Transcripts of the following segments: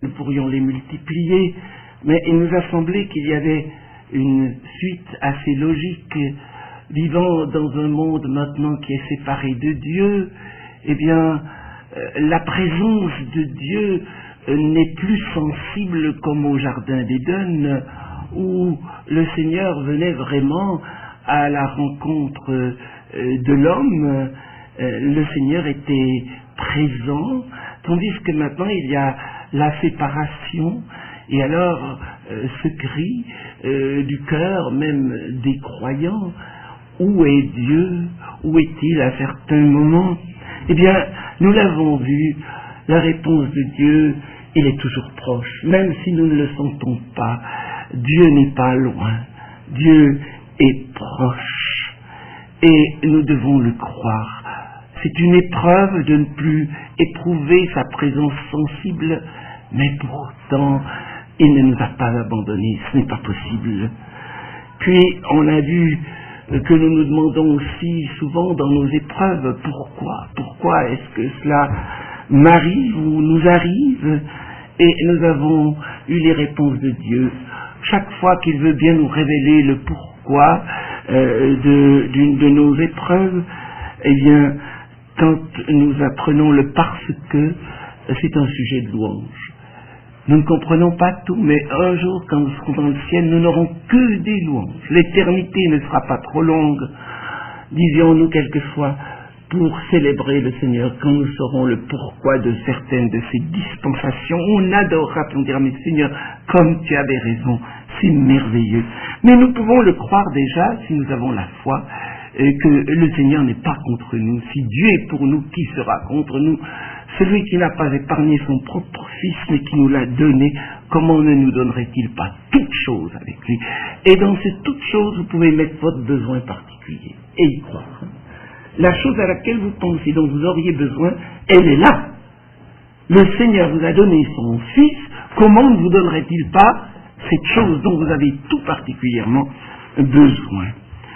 nous pourrions les multiplier, mais il nous a semblé qu'il y avait une suite assez logique. Vivant dans un monde maintenant qui est séparé de Dieu, eh bien, la présence de Dieu n'est plus sensible comme au jardin d'Éden, où le Seigneur venait vraiment à la rencontre de l'homme. Le Seigneur était présent, tandis que maintenant il y a la séparation, et alors ce cri du cœur même des croyants: où est Dieu? Où est-il à certains moments? Eh bien, nous l'avons vu, la réponse de Dieu, il est toujours proche, même si nous ne le sentons pas. Dieu n'est pas loin, Dieu est proche, et nous devons le croire. C'est une épreuve de ne plus éprouver sa présence sensible, mais pourtant, il ne nous a pas abandonnés, ce n'est pas possible. Puis, on a vu que nous nous demandons aussi souvent dans nos épreuves, pourquoi est-ce que cela m'arrive ou nous arrive? Et nous avons eu les réponses de Dieu. Chaque fois qu'il veut bien nous révéler le pourquoi d'une de nos épreuves, eh bien, quand nous apprenons le parce que, c'est un sujet de louange. Nous ne comprenons pas tout, mais un jour, quand nous serons dans le ciel, nous n'aurons que des louanges. L'éternité ne sera pas trop longue, disions-nous quelquefois, pour célébrer le Seigneur. Quand nous saurons le pourquoi de certaines de ces dispensations, on adorera, puis on dira: mais Seigneur, comme tu avais raison, c'est merveilleux. Mais nous pouvons le croire déjà, si nous avons la foi, que le Seigneur n'est pas contre nous. Si Dieu est pour nous, qui sera contre nous? Celui qui n'a pas épargné son propre Fils, mais qui nous l'a donné, comment ne nous donnerait-il pas toutes choses avec lui? Et dans ces toutes choses, vous pouvez mettre votre besoin particulier et y croire. La chose à laquelle vous pensez, dont vous auriez besoin, elle est là. Le Seigneur vous a donné son Fils, comment ne vous donnerait-il pas cette chose dont vous avez tout particulièrement besoin?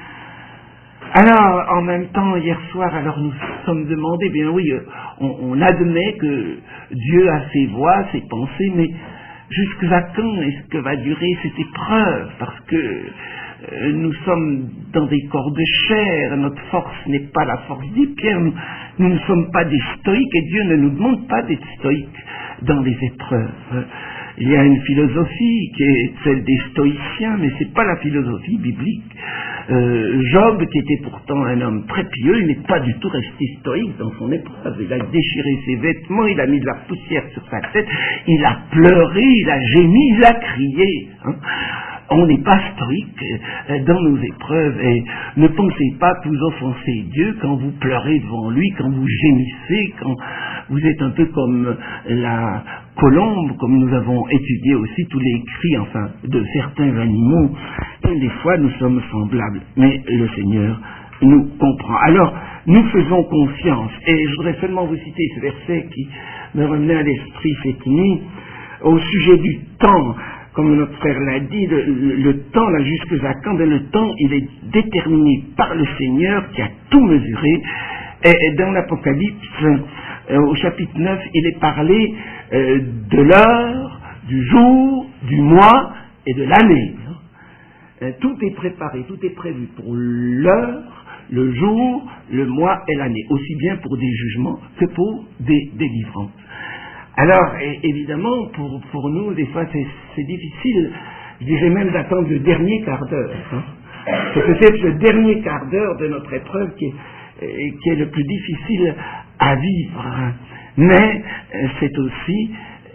Alors, en même temps, hier soir, alors nous sommes demandés, bien oui, on admet que Dieu a ses voies, ses pensées, mais jusqu'à quand est-ce que va durer cette épreuve? Parce que nous sommes dans des corps de chair, notre force n'est pas la force des pierres, nous ne sommes pas des stoïques, et Dieu ne nous demande pas d'être stoïques dans les épreuves. Il y a une philosophie qui est celle des stoïciens, mais c'est pas la philosophie biblique. Job, qui était pourtant un homme très pieux, il n'est pas du tout resté stoïque dans son épreuve. Il a déchiré ses vêtements, il a mis de la poussière sur sa tête, il a pleuré, il a gémi, il a crié. On n'est pas stoïque dans nos épreuves, et ne pensez pas que vous offensez Dieu quand vous pleurez devant lui, quand vous gémissez, quand vous êtes un peu comme la colombe, comme nous avons étudié aussi tous les cris, enfin, de certains animaux. Et des fois, nous sommes semblables, mais le Seigneur nous comprend. Alors, nous faisons confiance, et je voudrais seulement vous citer ce verset qui me revenait à l'esprit cette nuit, au sujet du temps. Comme notre frère l'a dit, le temps, là, jusqu'à quand? Le temps, il est déterminé par le Seigneur qui a tout mesuré. Et dans l'Apocalypse, au chapitre 9, il est parlé de l'heure, du jour, du mois et de l'année. Tout est préparé, tout est prévu pour l'heure, le jour, le mois et l'année, aussi bien pour des jugements que pour des délivrances. Alors, évidemment, pour nous, des fois, c'est difficile, je dirais même d'attendre le dernier quart d'heure. C'est peut-être le dernier quart d'heure de notre épreuve qui est le plus difficile à vivre. Mais c'est aussi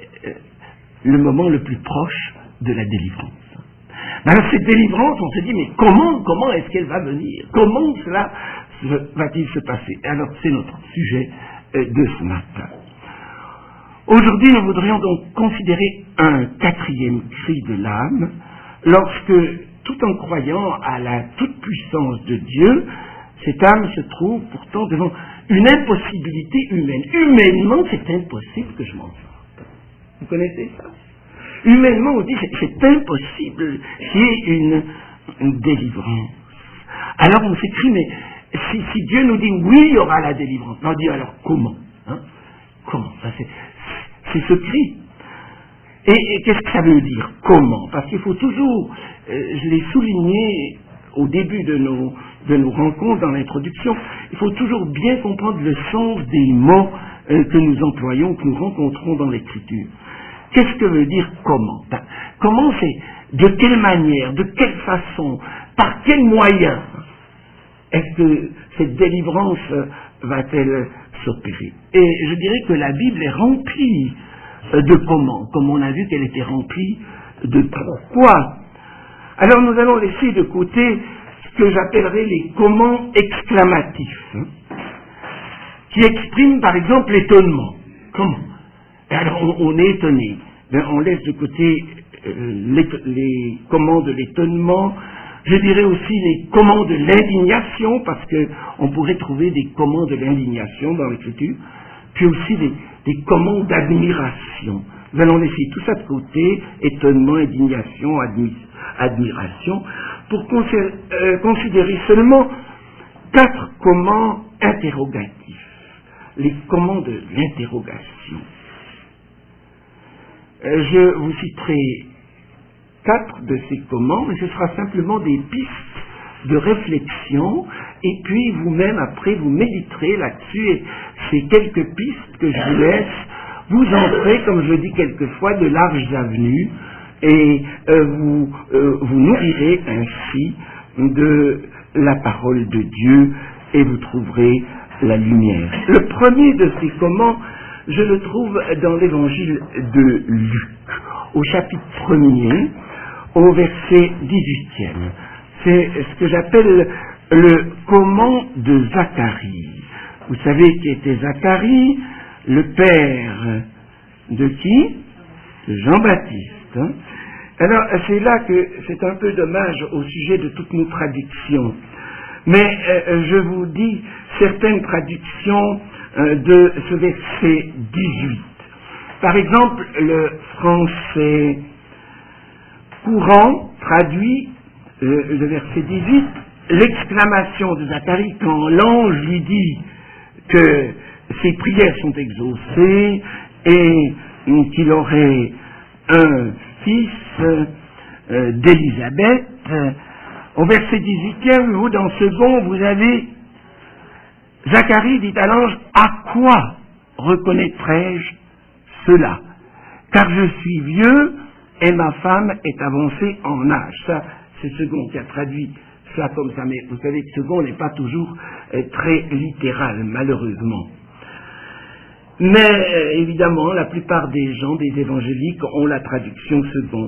le moment le plus proche de la délivrance. Alors, cette délivrance, on se dit, mais comment est-ce qu'elle va venir? Comment cela va-t-il se passer? Alors, c'est notre sujet de ce matin. Aujourd'hui, nous voudrions donc considérer un quatrième cri de l'âme, lorsque, tout en croyant à la toute-puissance de Dieu, cette âme se trouve pourtant devant une impossibilité humaine. Humainement, c'est impossible que je m'en sorte. Vous connaissez ça? Humainement, on dit c'est impossible qu'il y ait une délivrance. Alors on s'écrie, mais si Dieu nous dit oui, il y aura la délivrance, on dit alors comment? Comment? Ça, c'est ce cri. Et qu'est-ce que ça veut dire? Comment? Parce qu'il faut toujours, je l'ai souligné au début de nos rencontres dans l'introduction, il faut toujours bien comprendre le sens des mots que nous employons, que nous rencontrons dans l'Écriture. Qu'est-ce que veut dire comment? Comment, c'est de quelle manière, de quelle façon, par quels moyens est-ce que cette délivrance va-t-elle s'opérer? Et je dirais que la Bible est remplie de comment, comme on a vu qu'elle était remplie de pourquoi. Alors nous allons laisser de côté ce que j'appellerais les comment exclamatifs, qui expriment par exemple l'étonnement. Comment? Alors on est étonné. On laisse de côté les comment de l'étonnement. Je dirais aussi les comment de l'indignation, parce qu'on pourrait trouver des comment de l'indignation dans l'Écriture, puis aussi des comment d'admiration. Nous allons laisser tout ça de côté, étonnement, indignation, admiration, pour considérer seulement 4 comment interrogatifs, les comment de l'interrogation. Je vous citerai 4 de ces comment, mais ce sera simplement des pistes de réflexion, et puis vous-même, après, vous méditerez là-dessus, et ces quelques pistes que je vous laisse, vous entrez, comme je le dis quelquefois, de larges avenues, et vous nourrirez ainsi de la parole de Dieu, et vous trouverez la lumière. Le premier de ces comment, je le trouve dans l'évangile de Luc, au chapitre 1er, au verset 18e. C'est ce que j'appelle le comment de Zacharie. Vous savez qui était Zacharie, le père de qui? De Jean-Baptiste. Alors c'est là que c'est un peu dommage au sujet de toutes nos traductions. Mais je vous dis certaines traductions de ce verset 18. Par exemple, le français courant traduit le verset 18, l'exclamation de Zacharie quand l'ange lui dit que ses prières sont exaucées et qu'il aurait un fils d'Élisabeth. Au verset 18e, vous, dans le second, vous avez Zacharie dit à l'ange, à quoi reconnaîtrai-je cela? Car je suis vieux et ma femme est avancée en âge. Ça, c'est Second qui a traduit ça comme ça, mais vous savez que Second n'est pas toujours très littéral, malheureusement. Mais évidemment, la plupart des gens, des évangéliques, ont la traduction Second.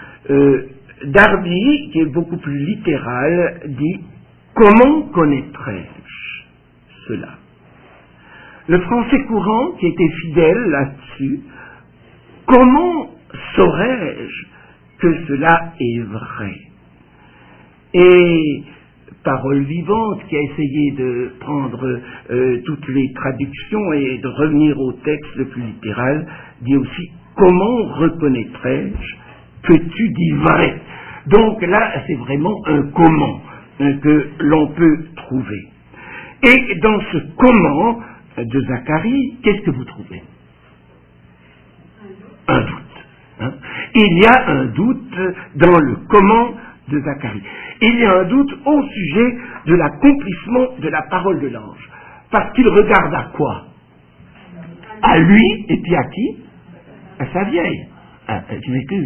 Darby, qui est beaucoup plus littéral, dit « Comment connaîtrai-je cela ?» Le français courant, qui était fidèle là-dessus, « Comment saurais-je que cela est vrai ?» Et Parole vivante, qui a essayé de prendre toutes les traductions et de revenir au texte le plus littéral, dit aussi « Comment reconnaîtrai-je que tu dis vrai ?» Donc là, c'est vraiment un comment que l'on peut trouver. Et dans ce comment de Zacharie, qu'est-ce que vous trouvez? Un doute. Il y a un doute dans le comment de Zacharie. Il y a un doute au sujet de l'accomplissement de la parole de l'ange. Parce qu'il regarde à quoi? À lui, et puis à qui? À sa vieille. Je m'excuse.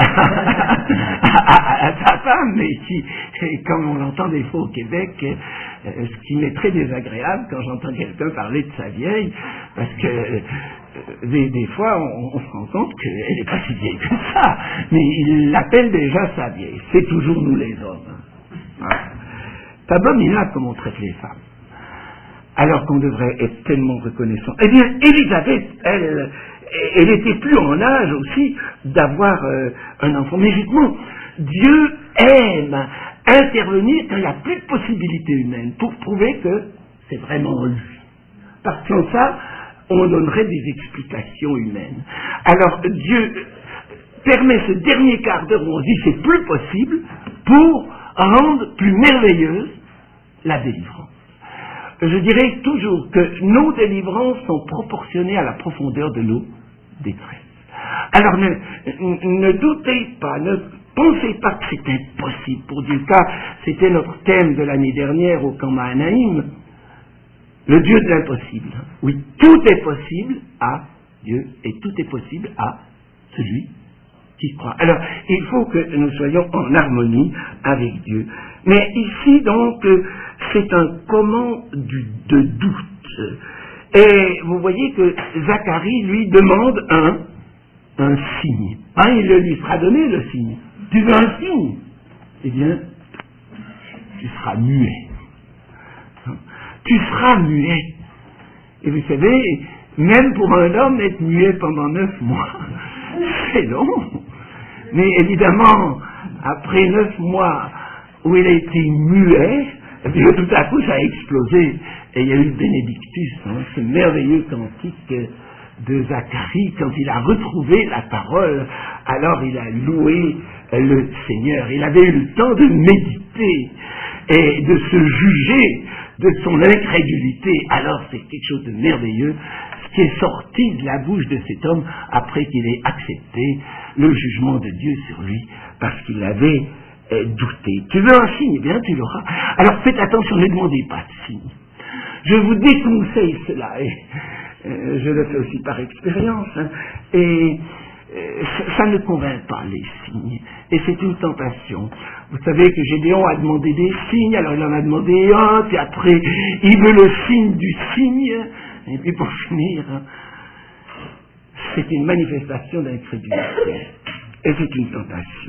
À sa femme, mais qui, comme on l'entend des fois au Québec, ce qui m'est très désagréable quand j'entends quelqu'un parler de sa vieille, parce que des fois on se rend compte qu'elle n'est pas si vieille que ça, mais il l'appelle déjà sa vieille. C'est toujours nous les hommes. C'est abominable comme on traite les femmes. Alors qu'on devrait être tellement reconnaissant. Eh bien, Élisabeth, elle était plus en âge aussi d'avoir un enfant. Mais justement, Dieu aime intervenir quand il n'y a plus de possibilités humaines pour prouver que c'est vraiment lui. Parce que ça, on donnerait des explications humaines. Alors Dieu permet ce dernier quart d'heure où on dit c'est plus possible pour rendre plus merveilleuse la délivrance. Je dirais toujours que nos délivrances sont proportionnées à la profondeur de nos détresses. Alors ne doutez pas, ne pensez pas que c'est impossible pour Dieu, car c'était notre thème de l'année dernière au camp Mahanaïm, le Dieu de l'impossible. Oui, tout est possible à Dieu et tout est possible à celui qui croit. Alors, il faut que nous soyons en harmonie avec Dieu. Mais ici, donc, c'est un comment de doute. Et vous voyez que Zacharie lui demande un signe. Hein, il lui sera donné le signe. Tu veux un signe? Eh bien, tu seras muet. Tu seras muet. Et vous savez, même pour un homme, être muet pendant 9 mois, c'est long. Mais évidemment, après 9 mois où il a été muet, et puis tout à coup ça a explosé. Et il y a eu le Bénédictus, ce merveilleux cantique de Zacharie, quand il a retrouvé la parole, alors il a loué le Seigneur. Il avait eu le temps de méditer et de se juger de son incrédulité. Alors c'est quelque chose de merveilleux, ce qui est sorti de la bouche de cet homme après qu'il ait accepté le jugement de Dieu sur lui, parce qu'il avait douté. Tu veux un signe? Eh bien, tu l'auras. Alors faites attention, ne demandez pas de signe. Je vous déconseille cela, et je le fais aussi par expérience, et ça ne convainc pas les signes, et c'est une tentation. Vous savez que Gédéon a demandé des signes, alors il en a demandé un, puis après il veut le signe du signe, et puis pour finir, c'est une manifestation d'incrédulité, et c'est une tentation.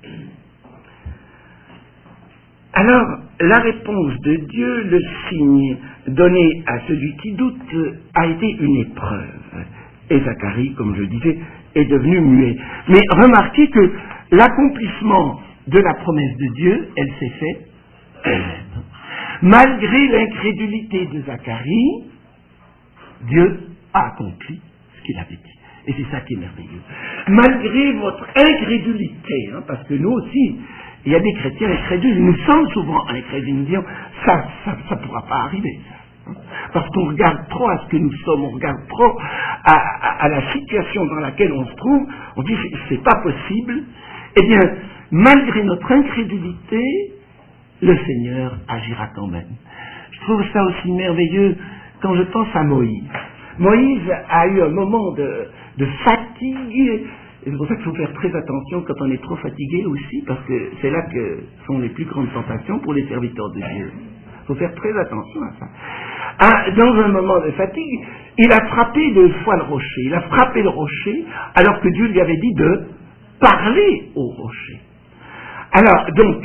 Alors, la réponse de Dieu, le signe donné à celui qui doute, a été une épreuve. Et Zacharie, comme je disais, est devenu muet. Mais remarquez que l'accomplissement de la promesse de Dieu, elle s'est faite elle-même. Malgré l'incrédulité de Zacharie, Dieu a accompli ce qu'il avait dit. Et c'est ça qui est merveilleux. Malgré votre incrédulité, parce que nous aussi, il y a des chrétiens incrédules, nous sommes souvent incrédules, nous disons, ça ne pourra pas arriver. Parce qu'on regarde trop à ce que nous sommes, on regarde trop à la situation dans laquelle on se trouve, on dit, c'est pas possible. Eh bien, malgré notre incrédulité, le Seigneur agira quand même. Je trouve ça aussi merveilleux quand je pense à Moïse. Moïse a eu un moment de fatigue. Et c'est pour ça qu'il faut faire très attention quand on est trop fatigué aussi, parce que c'est là que sont les plus grandes tentations pour les serviteurs de Dieu. Il faut faire très attention à ça. Dans un moment de fatigue, il a frappé 2 fois le rocher. Il a frappé le rocher alors que Dieu lui avait dit de parler au rocher. Alors, donc,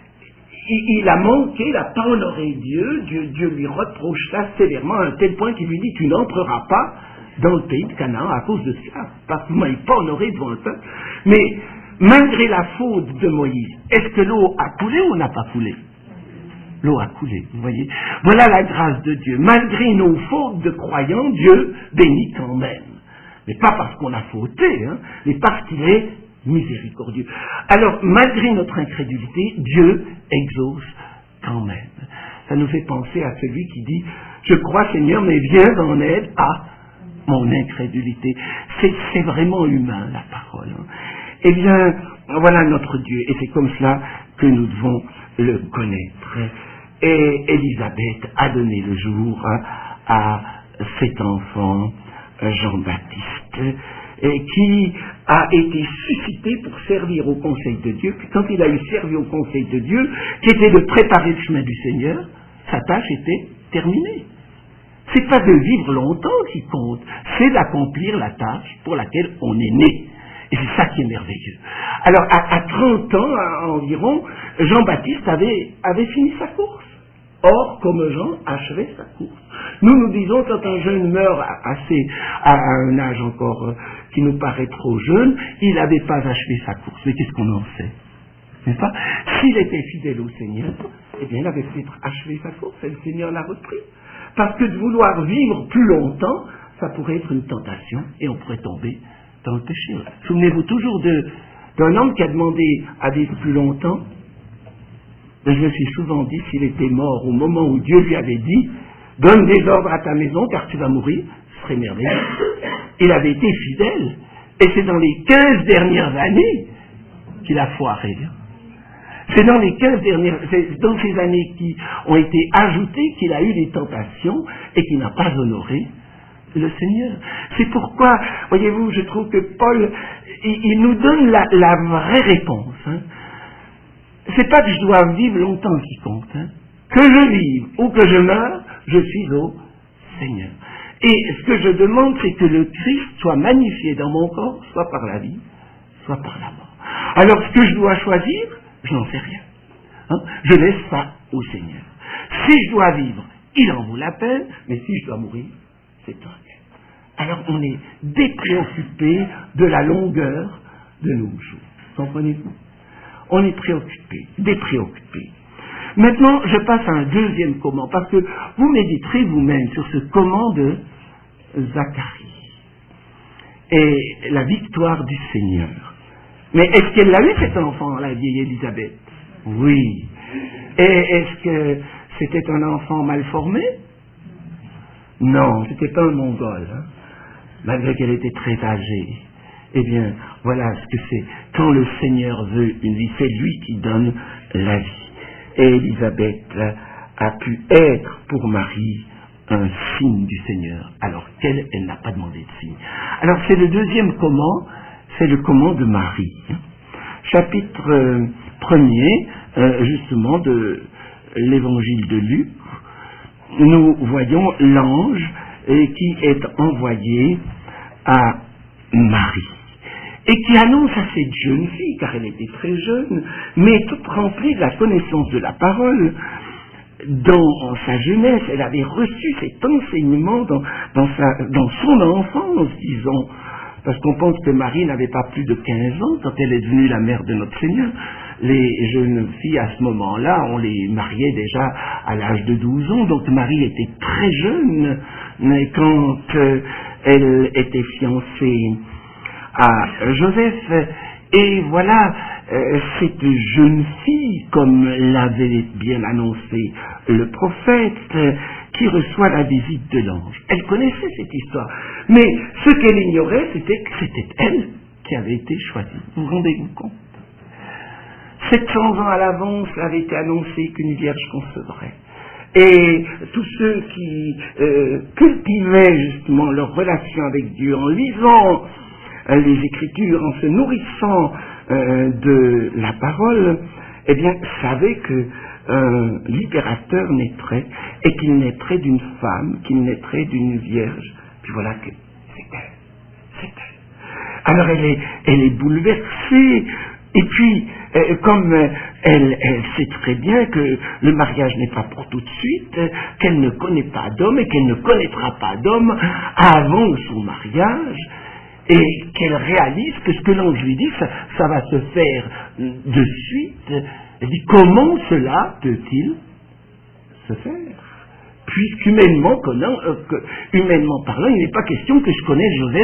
il a manqué, il n'a pas honoré Dieu. Dieu lui reproche ça sévèrement à un tel point qu'il lui dit, tu n'entreras pas dans le pays de Canaan à cause de cela, parce que vous ne m'avez pas honoré devant le peuple. Mais malgré la faute de Moïse, est-ce que l'eau a coulé ou n'a pas coulé? L'eau a coulé, vous voyez. Voilà la grâce de Dieu. Malgré nos fautes de croyants, Dieu bénit quand même. Mais pas parce qu'on a fauté, mais parce qu'il est miséricordieux. Alors, malgré notre incrédulité, Dieu exauce quand même. Ça nous fait penser à celui qui dit, je crois Seigneur, mais viens en aide à mon incrédulité. C'est vraiment humain, la parole. Eh bien, voilà notre Dieu, et c'est comme cela que nous devons le connaître. Et Élisabeth a donné le jour à cet enfant, Jean-Baptiste, qui a été suscité pour servir au conseil de Dieu. Puis quand il a eu servi au conseil de Dieu, qui était de préparer le chemin du Seigneur, sa tâche était terminée. C'est pas de vivre longtemps qui compte, c'est d'accomplir la tâche pour laquelle on est né. Et c'est ça qui est merveilleux. Alors, à 30 ans environ, Jean-Baptiste avait fini sa course. Or, comme Jean achevait sa course. Nous disons, quand un jeune meurt à un âge encore qui nous paraît trop jeune, il n'avait pas achevé sa course. Mais qu'est-ce qu'on en sait? N'est-ce pas? S'il était fidèle au Seigneur, eh bien, il avait peut-être achevé sa course et le Seigneur l'a repris. Parce que de vouloir vivre plus longtemps, ça pourrait être une tentation et on pourrait tomber dans le péché. Souvenez-vous toujours d'un homme qui a demandé à vivre plus longtemps. Je me suis souvent dit, s'il était mort au moment où Dieu lui avait dit, donne des ordres à ta maison car tu vas mourir, ce serait merveilleux. Il avait été fidèle Et c'est dans les 15 dernières années qu'il a foiré. C'est dans ces années qui ont été ajoutées qu'il a eu des tentations et qu'il n'a pas honoré le Seigneur. C'est pourquoi, voyez-vous, je trouve que Paul, il nous donne la vraie réponse. C'est pas que je dois vivre longtemps qui compte. Que je vive ou que je meure, je suis au Seigneur. Et ce que je demande, c'est que le Christ soit magnifié dans mon corps, soit par la vie, soit par la mort. Alors, ce que je dois choisir, je n'en sais rien. Je laisse ça au Seigneur. Si je dois vivre, il en vaut la peine, mais si je dois mourir, c'est un bien. Alors, on est dépréoccupé de la longueur de nos jours. Comprenez-vous? On est préoccupé, dépréoccupé. Maintenant, je passe à un deuxième comment, parce que vous méditerez vous-même sur ce comment de Zacharie et la victoire du Seigneur. Mais est-ce qu'elle l'a eu, cet enfant, la vieille Élisabeth? Oui. Et est-ce que c'était un enfant mal formé? Non, c'était pas un mongol, malgré qu'elle était très âgée. Eh bien, voilà ce que c'est. Quand le Seigneur veut une vie, c'est lui qui donne la vie. Et Élisabeth a pu être pour Marie un signe du Seigneur, alors qu'elle n'a pas demandé de signe. Alors c'est le deuxième comment, c'est le comment de Marie. Chapitre 1er, justement, de l'évangile de Luc, nous voyons l'ange qui est envoyé à Marie et qui annonce à cette jeune fille, car elle était très jeune, mais toute remplie de la connaissance de la parole. Dans sa jeunesse, elle avait reçu cet enseignement dans son enfance, disons, parce qu'on pense que Marie n'avait pas plus de 15 ans quand elle est devenue la mère de notre Seigneur. Les jeunes filles à ce moment-là, on les mariait déjà à l'âge de 12 ans, donc Marie était très jeune quand elle était fiancée à Joseph. Et voilà, cette jeune fille, comme l'avait bien annoncé le prophète, qui reçoit la visite de l'ange. Elle connaissait cette histoire. Mais ce qu'elle ignorait, c'était que c'était elle qui avait été choisie. Vous vous rendez-vous compte? 700 ans à l'avance, avait été annoncé qu'une vierge concevrait. Et tous ceux qui cultivaient justement leur relation avec Dieu en lisant les Écritures, en se nourrissant de la parole, eh bien, savaient que un libérateur naîtrait, et qu'il naîtrait d'une femme, qu'il naîtrait d'une vierge. Puis voilà que c'est elle. Alors elle est bouleversée, et puis comme elle sait très bien que le mariage n'est pas pour tout de suite, qu'elle ne connaît pas d'homme et qu'elle ne connaîtra pas d'homme avant son mariage, et qu'elle réalise que ce que l'ange lui dit, ça va se faire de suite. Elle dit, comment cela peut-il se faire? Puisqu'humainement parlant, il n'est pas question que je connaisse Joseph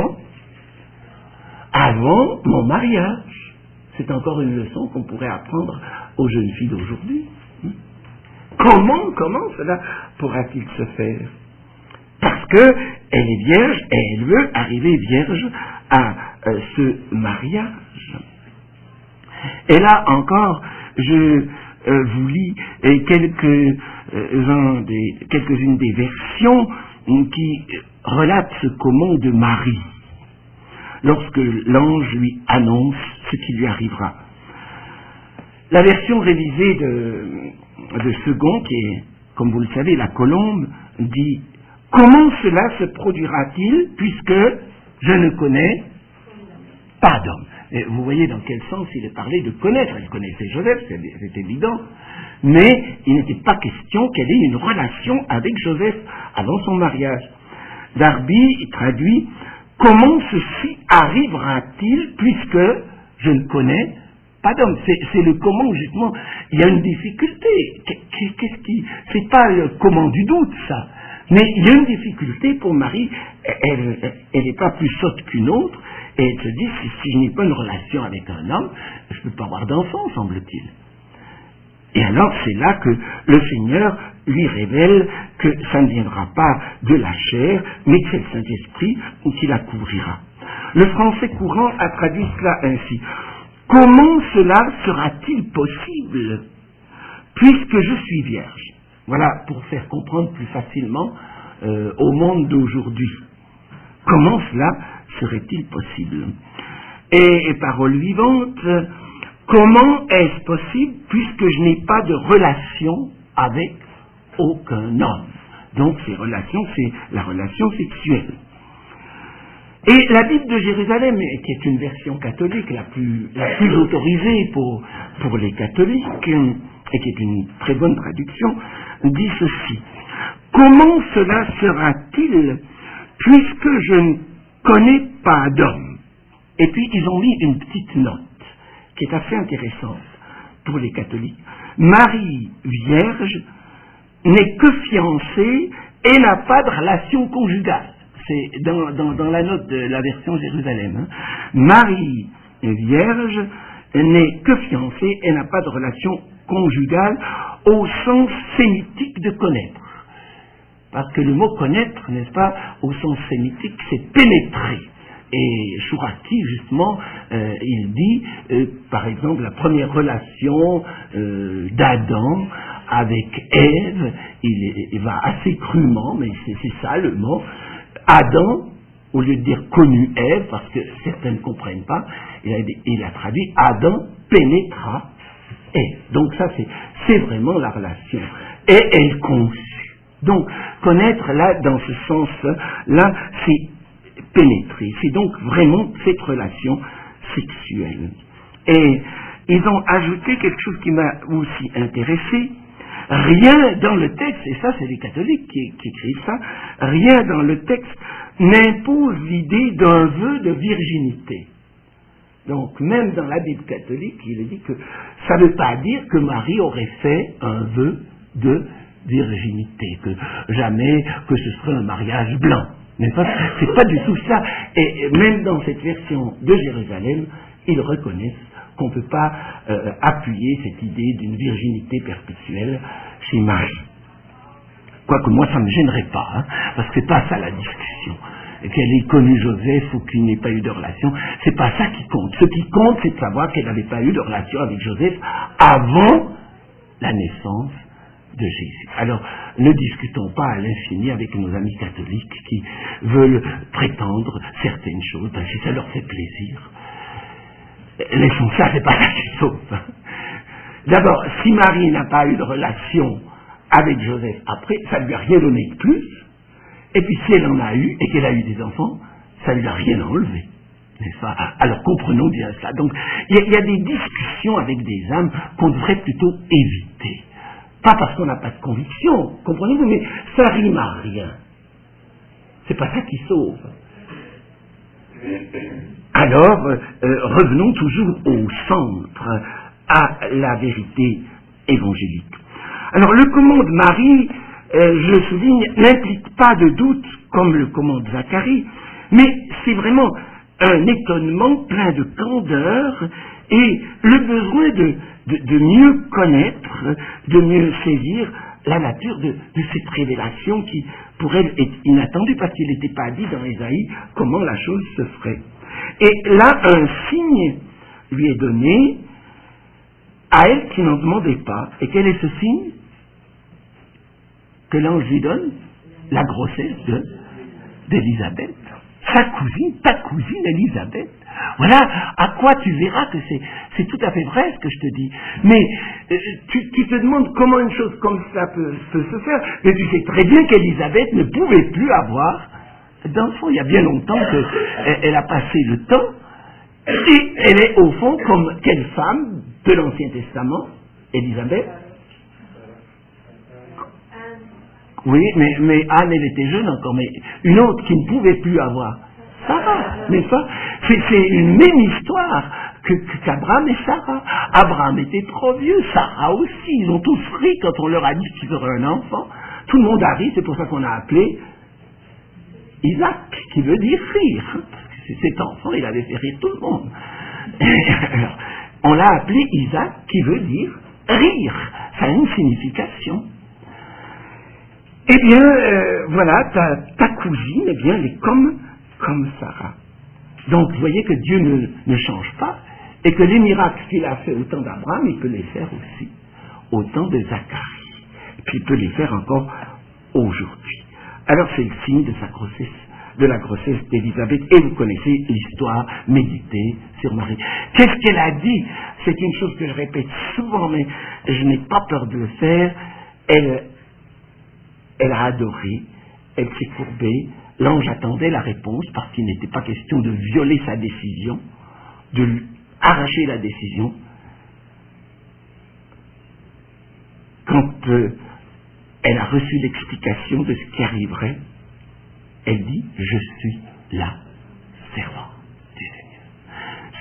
avant mon mariage. C'est encore une leçon qu'on pourrait apprendre aux jeunes filles d'aujourd'hui. Comment cela pourra-t-il se faire? Parce que elle est vierge et elle veut arriver vierge à ce mariage. Et là encore, je vous lis quelques-unes des versions qui relatent ce comment de Marie, lorsque l'ange lui annonce ce qui lui arrivera. La version révisée de Second, qui est, comme vous le savez, la colombe, dit « Comment cela se produira-t-il puisque je ne connais pas d'homme ?» Et vous voyez dans quel sens il est parlé de connaître. Elle connaissait Joseph, c'est évident, mais il n'était pas question qu'elle ait une relation avec Joseph avant son mariage. Darby traduit « Comment ceci arrivera-t-il puisque je ne connais pas d'homme ?» C'est le comment, justement, il y a une difficulté. C'est pas le comment du doute, ça. Mais il y a une difficulté pour Marie, elle n'est pas plus sotte qu'une autre, et elle se dit, si je n'ai pas une relation avec un homme, je ne peux pas avoir d'enfant, semble-t-il. Et alors c'est là que le Seigneur lui révèle que ça ne viendra pas de la chair, mais que c'est le Saint-Esprit qui la couvrira. Le français courant a traduit cela ainsi. Comment cela sera-t-il possible puisque je suis vierge? Voilà, pour faire comprendre plus facilement au monde d'aujourd'hui. Comment cela serait-il possible? Et parole vivante, comment est-ce possible puisque je n'ai pas de relation avec aucun homme? Donc ces relations, c'est la relation sexuelle. Et la Bible de Jérusalem, qui est une version catholique la plus autorisée pour les catholiques, et qui est une très bonne traduction, dit ceci. Comment cela sera-t-il puisque je ne connais pas d'homme? Et puis ils ont mis une petite note qui est assez intéressante pour les catholiques. Marie vierge n'est que fiancée et n'a pas de relation conjugale. C'est dans la note de la version Jérusalem. Hein. Marie vierge n'est que fiancée et n'a pas de relation conjugale au sens sémitique de connaître. Parce que le mot connaître, n'est-ce pas, au sens sémitique, c'est pénétrer. Et Chouraki, justement, il dit, par exemple, la première relation d'Adam avec Ève, il va assez crûment, mais c'est ça le mot. Adam, au lieu de dire connu Ève, parce que certains ne comprennent pas, il a traduit Adam pénétra Ève. Donc ça, c'est vraiment la relation. Et elle conçut. Donc, connaître là, dans ce sens-là, c'est pénétrer. C'est donc vraiment cette relation sexuelle. Et ils ont ajouté quelque chose qui m'a aussi intéressé. Rien dans le texte, et ça c'est les catholiques qui écrivent ça, rien dans le texte n'impose l'idée d'un vœu de virginité. Donc même dans la Bible catholique, il est dit que ça ne veut pas dire que Marie aurait fait un vœu de virginité, que jamais que ce serait un mariage blanc. Mais c'est pas du tout ça. Et même dans cette version de Jérusalem, ils reconnaissent qu'on ne peut pas appuyer cette idée d'une virginité perpétuelle chez Marie. Quoique moi, ça ne me gênerait pas, hein, parce que c'est pas ça la discussion. Qu'elle ait connu Joseph ou qu'il n'ait pas eu de relation, c'est pas ça qui compte. Ce qui compte, c'est de savoir qu'elle n'avait pas eu de relation avec Joseph avant la naissance de Jésus. Alors, ne discutons pas à l'infini avec nos amis catholiques qui veulent prétendre certaines choses, ben, si ça leur fait plaisir. Laissons ça, c'est pas ça qui sauve. D'abord, si Marie n'a pas eu de relation avec Joseph après, ça ne lui a rien donné de plus. Et puis si elle en a eu et qu'elle a eu des enfants, ça ne lui a rien enlevé. N'est-ce pas? Alors comprenons bien ça. Donc, il y a des discussions avec des âmes qu'on devrait plutôt éviter. Pas parce qu'on n'a pas de conviction, comprenez-vous, mais ça rime à rien. C'est pas ça qui sauve. Alors, revenons toujours au centre, à la vérité évangélique. Alors, le commande Marie, je le souligne, n'implique pas de doute comme le commande Zacharie, mais c'est vraiment un étonnement plein de candeur et le besoin de mieux connaître, de mieux saisir la nature de cette révélation qui, pour elle, est inattendue parce qu'il n'était pas dit dans Ésaïe comment la chose se ferait. Et là, un signe lui est donné à elle qui n'en demandait pas. Et quel est ce signe que l'ange lui donne? La grossesse d'Élisabeth. Sa cousine, ta cousine Élisabeth. Voilà à quoi tu verras que c'est tout à fait vrai ce que je te dis. Mais tu te demandes comment une chose comme ça peut se faire. Mais tu sais très bien qu'Élisabeth ne pouvait plus avoir d'enfant. Il y a bien longtemps qu'elle a passé le temps. Et elle est au fond comme quelle femme de l'Ancien Testament, Élisabeth? Oui, mais Anne, elle était jeune encore, mais une autre qui ne pouvait plus avoir. Sarah, n'est-ce pas? C'est une même histoire qu'Abraham et Sarah. Abraham était trop vieux, Sarah aussi. Ils ont tous ri quand on leur a dit qu'ils auraient un enfant. Tout le monde a ri, c'est pour ça qu'on a appelé Isaac, qui veut dire rire. Parce que cet enfant, il avait fait rire tout le monde. Alors, on l'a appelé Isaac, qui veut dire rire. Ça a une signification. Eh bien, voilà, ta cousine, eh bien, elle est comme Sarah. Donc, vous voyez que Dieu ne change pas, et que les miracles qu'il a fait au temps d'Abraham, il peut les faire aussi au temps de Zacharie. Et puis il peut les faire encore aujourd'hui. Alors c'est le signe de sa grossesse, de la grossesse d'Élisabeth, et vous connaissez l'histoire, méditez sur Marie. Qu'est-ce qu'elle a dit? C'est une chose que je répète souvent, mais je n'ai pas peur de le faire. Elle a adoré, elle s'est courbée, l'ange attendait la réponse parce qu'il n'était pas question de violer sa décision, de lui arracher la décision. Quand elle a reçu l'explication de ce qui arriverait, elle dit « Je suis la servante du Seigneur ».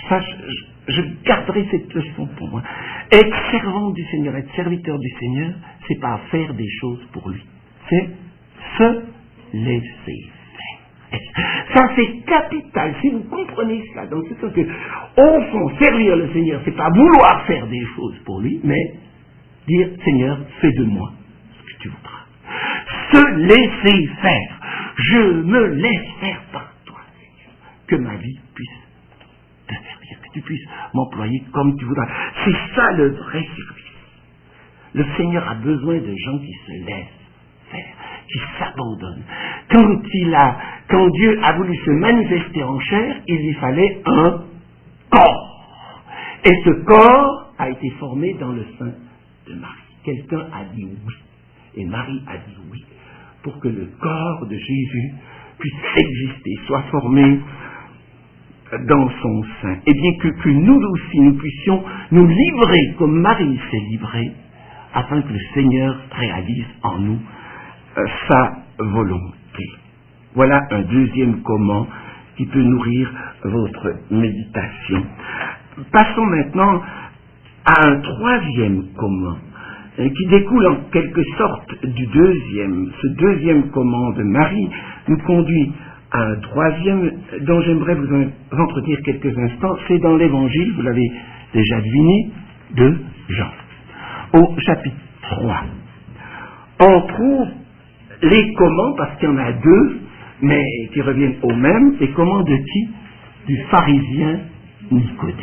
Ça, je garderai cette leçon pour moi. Être servante du Seigneur, être serviteur du Seigneur, c'est pas faire des choses pour lui. C'est se laisser faire. Ça, c'est capital. Si vous comprenez cela, donc c'est sûr que, au fond, servir le Seigneur, c'est pas vouloir faire des choses pour lui, mais dire, Seigneur, fais de moi ce que tu voudras. Se laisser faire. Je me laisse faire par toi, Seigneur. Que ma vie puisse te servir, que tu puisses m'employer comme tu voudras. C'est ça le vrai service. Le Seigneur a besoin de gens qui se laissent faire, qui s'abandonnent. Quand Dieu a voulu se manifester en chair, il lui fallait un corps. Et ce corps a été formé dans le sein de Marie. Quelqu'un a dit oui. Et Marie a dit oui. Pour que le corps de Jésus puisse exister, soit formé dans son sein. Et bien que nous aussi, nous puissions nous livrer comme Marie s'est livrée, afin que le Seigneur réalise en nous sa volonté. Voilà un deuxième comment qui peut nourrir votre méditation. Passons maintenant à un troisième comment, qui découle en quelque sorte du deuxième. Ce deuxième comment de Marie nous conduit à un troisième dont j'aimerais vous entretenir quelques instants. C'est dans l'évangile, vous l'avez déjà deviné, de Jean. Au chapitre 3. On trouve les comment, parce qu'il y en a deux, mais qui reviennent au même, et comment de qui? Du pharisien Nicodème.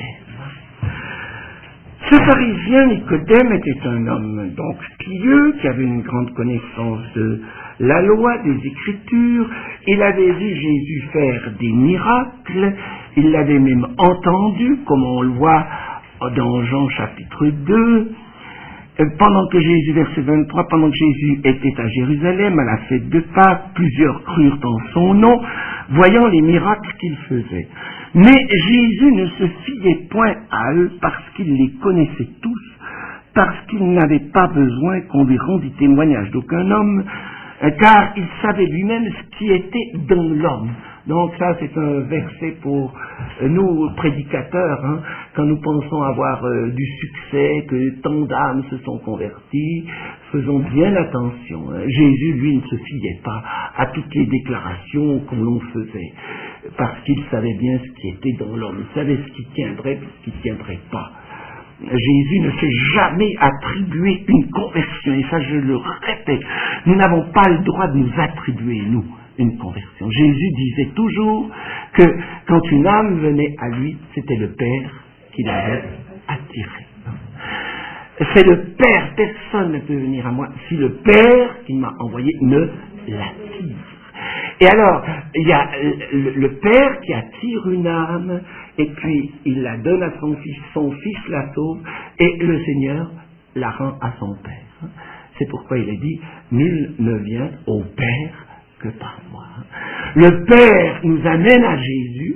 Ce pharisien Nicodème était un homme donc pieux, qui avait une grande connaissance de la loi, des Écritures. Il avait vu Jésus faire des miracles, il l'avait même entendu, comme on le voit dans Jean chapitre 2. Pendant que Jésus, verset 23, pendant que Jésus était à Jérusalem, à la fête de Pâques, plusieurs crurent en son nom, voyant les miracles qu'il faisait. Mais Jésus ne se fiait point à eux parce qu'il les connaissait tous, parce qu'il n'avait pas besoin qu'on lui rendît témoignage d'aucun homme, car il savait lui-même ce qui était dans l'homme. Donc ça, c'est un verset pour nous, prédicateurs, quand nous pensons avoir du succès, que tant d'âmes se sont converties, faisons bien attention. Jésus, lui, ne se fiait pas à toutes les déclarations que l'on faisait, parce qu'il savait bien ce qui était dans l'homme, il savait ce qui tiendrait et ce qui ne tiendrait pas. Jésus ne s'est jamais attribué une conversion, et ça je le répète, nous n'avons pas le droit de nous attribuer, nous, une conversion. Jésus disait toujours que quand une âme venait à lui, c'était le Père qui l'avait attirée. C'est le Père, personne ne peut venir à moi si le Père qui m'a envoyé ne l'attire. Et alors, il y a le Père qui attire une âme, et puis il la donne à son Fils la sauve, et le Seigneur la rend à son Père. C'est pourquoi il est dit, nul ne vient au Père que par moi. Le Père nous amène à Jésus,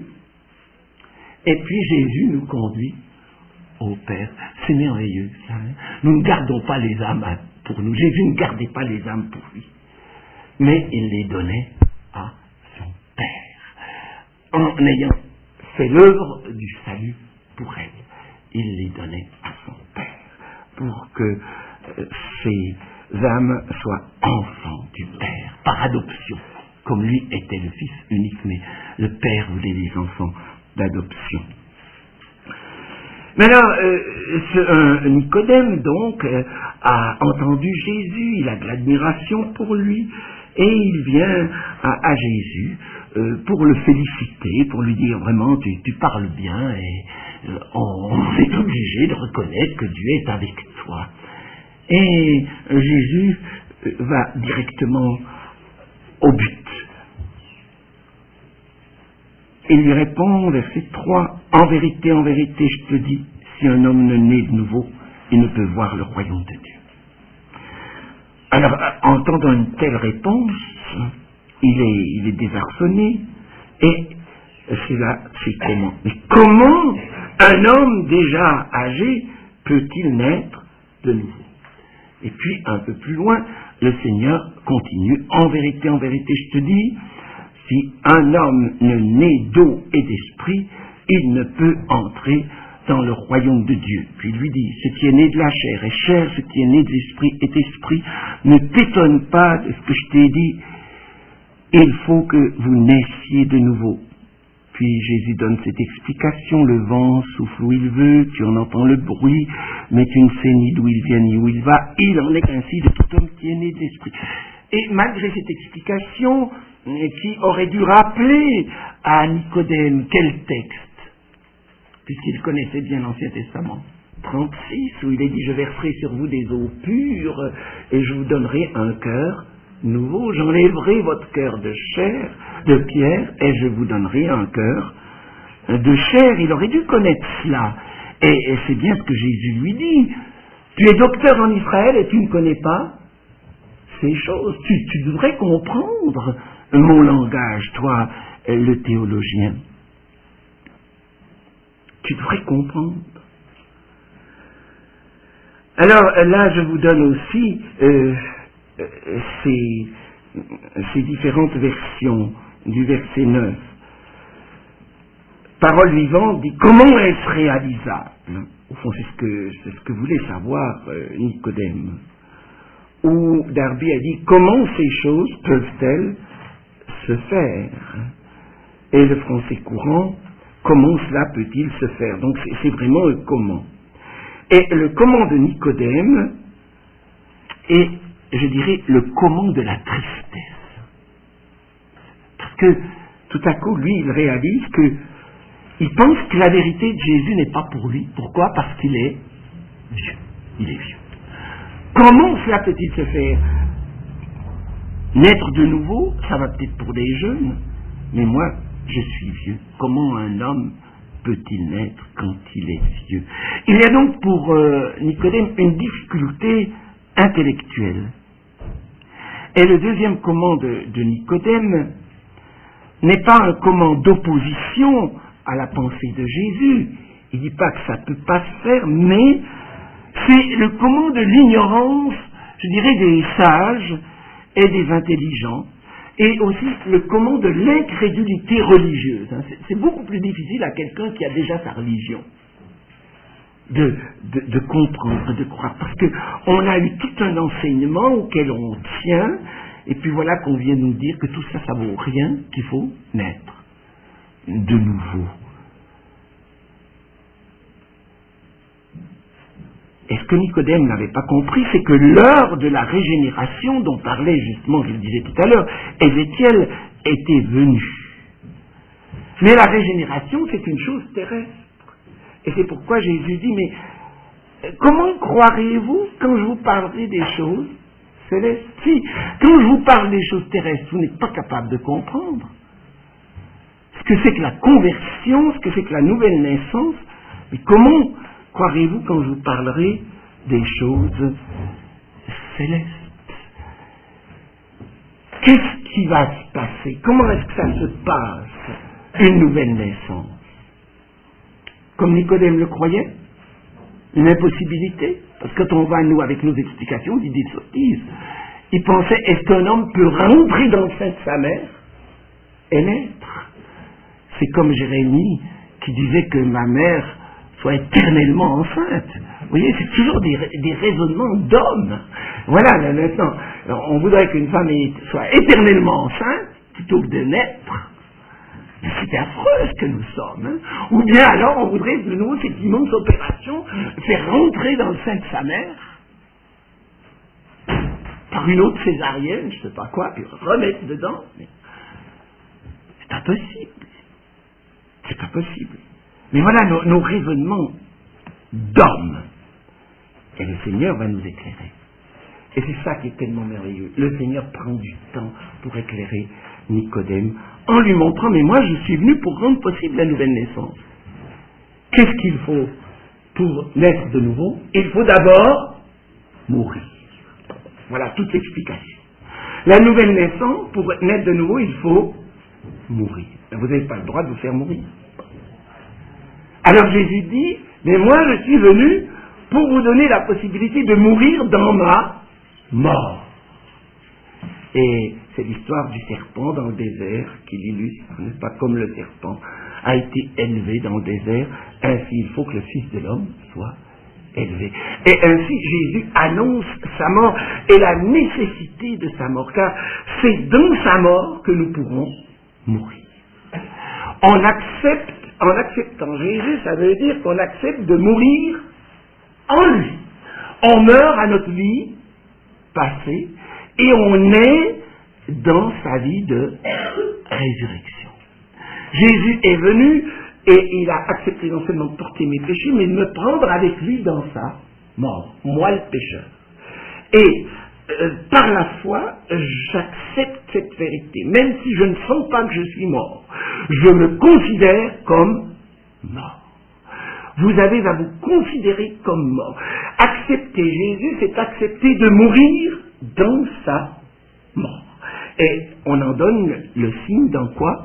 et puis Jésus nous conduit au Père. C'est merveilleux, ça. Nous ne gardons pas les âmes pour nous. Jésus ne gardait pas les âmes pour lui, mais il les donnait à son Père. En ayant fait l'œuvre du salut pour elle, il les donnait à son Père, pour que ces âmes soient enfants du Père, par adoption, comme lui était le Fils unique, mais le Père voulait des enfants d'adoption. Mais alors, Nicodème, donc, a entendu Jésus, il a de l'admiration pour lui, et il vient à Jésus pour le féliciter, pour lui dire vraiment tu parles bien et on est obligé de reconnaître que Dieu est avec toi. Et Jésus va directement au but. Il lui répond, verset 3, « En vérité, je te dis, si un homme ne naît de nouveau, il ne peut voir le royaume de Dieu. » Alors, entendant une telle réponse, il est désarçonné, et c'est comment? Mais comment un homme déjà âgé peut-il naître de nouveau? Et puis, un peu plus loin, le Seigneur continue, « En vérité, je te dis, si un homme ne naît d'eau et d'esprit, il ne peut entrer dans le royaume de Dieu. » Puis il lui dit, ce qui est né de la chair est chair, ce qui est né de l'esprit est esprit. Ne t'étonne pas de ce que je t'ai dit, il faut que vous naissiez de nouveau. Puis Jésus donne cette explication, le vent souffle où il veut, tu en entends le bruit, mais tu ne sais ni d'où il vient ni où il va. Il en est ainsi de tout homme qui est né de l'esprit. Et malgré cette explication, qui aurait dû rappeler à Nicodème quel texte, puisqu'il connaissait bien l'Ancien Testament, 36, où il est dit, je verserai sur vous des eaux pures, et je vous donnerai un cœur nouveau, j'enlèverai votre cœur de chair, de pierre, et je vous donnerai un cœur de chair. Il aurait dû connaître cela, et c'est bien ce que Jésus lui dit. Tu es docteur en Israël et tu ne connais pas ces choses. Tu devrais comprendre mon langage, toi, le théologien. Tu devrais comprendre. Alors là, je vous donne aussi ces différentes versions du verset 9. Parole vivante dit, comment est-ce réalisable? Au fond, c'est ce que voulait savoir Nicodème. Ou Darby a dit, comment ces choses peuvent-elles se faire? Et le français courant, comment cela peut-il se faire? Donc c'est vraiment le comment. Et le comment de Nicodème est, je dirais, le comment de la tristesse. Parce que tout à coup, lui, il réalise que il pense que la vérité de Jésus n'est pas pour lui. Pourquoi? Parce qu'il est vieux. Il est vieux. Comment cela peut-il se faire? Naître de nouveau, ça va peut-être pour des jeunes, mais moi, je suis vieux. Comment un homme peut-il naître quand il est vieux? Il y a donc pour Nicodème une difficulté intellectuelle. Et le deuxième comment de Nicodème n'est pas un comment d'opposition à la pensée de Jésus. Il ne dit pas que ça ne peut pas se faire, mais c'est le comment de l'ignorance, je dirais, des sages et des intelligents, et aussi le comment de l'incrédulité religieuse. C'est beaucoup plus difficile à quelqu'un qui a déjà sa religion de comprendre, de croire, parce qu'on a eu tout un enseignement auquel on tient, et puis voilà qu'on vient nous dire que tout ça, ça vaut rien, qu'il faut naître de nouveau. Et ce que Nicodème n'avait pas compris, c'est que l'heure de la régénération dont parlait justement, je le disais tout à l'heure, Ézéchiel était venue. Mais la régénération, c'est une chose terrestre. Et c'est pourquoi Jésus dit, mais comment croirez-vous quand je vous parlerai des choses célestes? Si, quand je vous parle des choses terrestres, vous n'êtes pas capable de comprendre ce que c'est que la conversion, ce que c'est que la nouvelle naissance. Mais comment croirez-vous quand je vous parlerai des choses célestes? Qu'est-ce qui va se passer? Comment est-ce que ça se passe, une nouvelle naissance? Comme Nicodème le croyait, une impossibilité. Parce que quand on va, nous, avec nos explications, on dit des sottises. Il pensait, est-ce qu'un homme peut rentrer dans le sein de sa mère et naître? C'est comme Jérémie qui disait que ma mère soit éternellement enceinte. Vous voyez, c'est toujours des raisonnements d'hommes. Voilà, maintenant, on voudrait qu'une femme soit éternellement enceinte plutôt que de naître. C'est affreux ce que nous sommes. Hein? Ou bien alors on voudrait de nouveau cette immense opération, faire rentrer dans le sein de sa mère, par une autre césarienne, je ne sais pas quoi, puis remettre dedans. Mais pas possible. C'est pas possible. Mais voilà nos raisonnements d'hommes. Et le Seigneur va nous éclairer. Et c'est ça qui est tellement merveilleux. Le Seigneur prend du temps pour éclairer Nicodème en lui montrant, mais moi je suis venu pour rendre possible la nouvelle naissance. Qu'est-ce qu'il faut pour naître de nouveau? Il faut d'abord mourir. Voilà toute l'explication. La nouvelle naissance, pour naître de nouveau, il faut mourir. Vous n'avez pas le droit de vous faire mourir. Alors Jésus dit, mais moi je suis venu pour vous donner la possibilité de mourir dans ma mort. Et c'est l'histoire du serpent dans le désert qui l'illustre, n'est-ce pas? Comme le serpent a été élevé dans le désert, ainsi il faut que le Fils de l'homme soit élevé. Et ainsi Jésus annonce sa mort et la nécessité de sa mort, car c'est dans sa mort que nous pourrons mourir. En acceptant Jésus, ça veut dire qu'on accepte de mourir en lui. On meurt à notre vie passée et on est dans sa vie de résurrection. Jésus est venu et il a accepté non seulement de porter mes péchés, mais de me prendre avec lui dans sa mort, moi le pécheur. Et par la foi, j'accepte cette vérité, même si je ne sens pas que je suis mort. Je me considère comme mort. Vous avez à vous considérer comme mort. Accepter Jésus, c'est accepter de mourir dans sa mort. Et on en donne le signe dans quoi?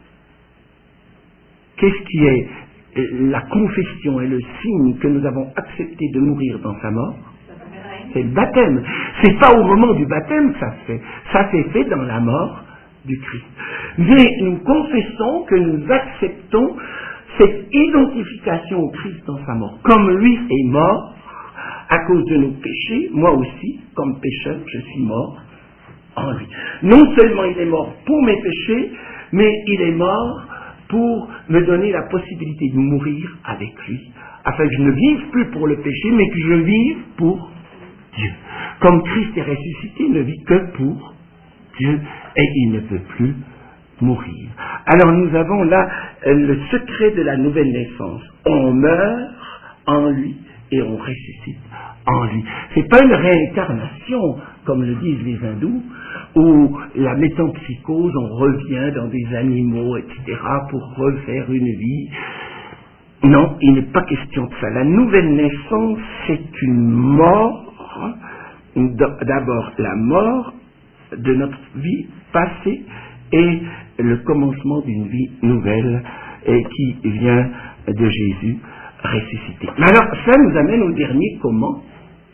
Qu'est-ce qui est la confession et le signe que nous avons accepté de mourir dans sa mort? C'est le baptême. C'est pas au moment du baptême que ça se fait. Ça s'est fait dans la mort du Christ. Mais nous confessons que nous acceptons cette identification au Christ dans sa mort. Comme lui est mort à cause de nos péchés, moi aussi, comme pécheur, je suis mort en lui. Non seulement il est mort pour mes péchés, mais il est mort pour me donner la possibilité de mourir avec lui, afin que je ne vive plus pour le péché, mais que je vive pour Dieu. Comme Christ est ressuscité, il ne vit que pour Dieu, et il ne peut plus mourir. Alors nous avons là le secret de la nouvelle naissance. On meurt en lui et on ressuscite en lui. C'est pas une réincarnation, comme le disent les hindous, où la métempsychose, on revient dans des animaux, etc., pour refaire une vie. Non, il n'est pas question de ça. La nouvelle naissance, c'est une mort, d'abord la mort de notre vie passée et le commencement d'une vie nouvelle et qui vient de Jésus ressuscité. Mais alors, ça nous amène au dernier comment.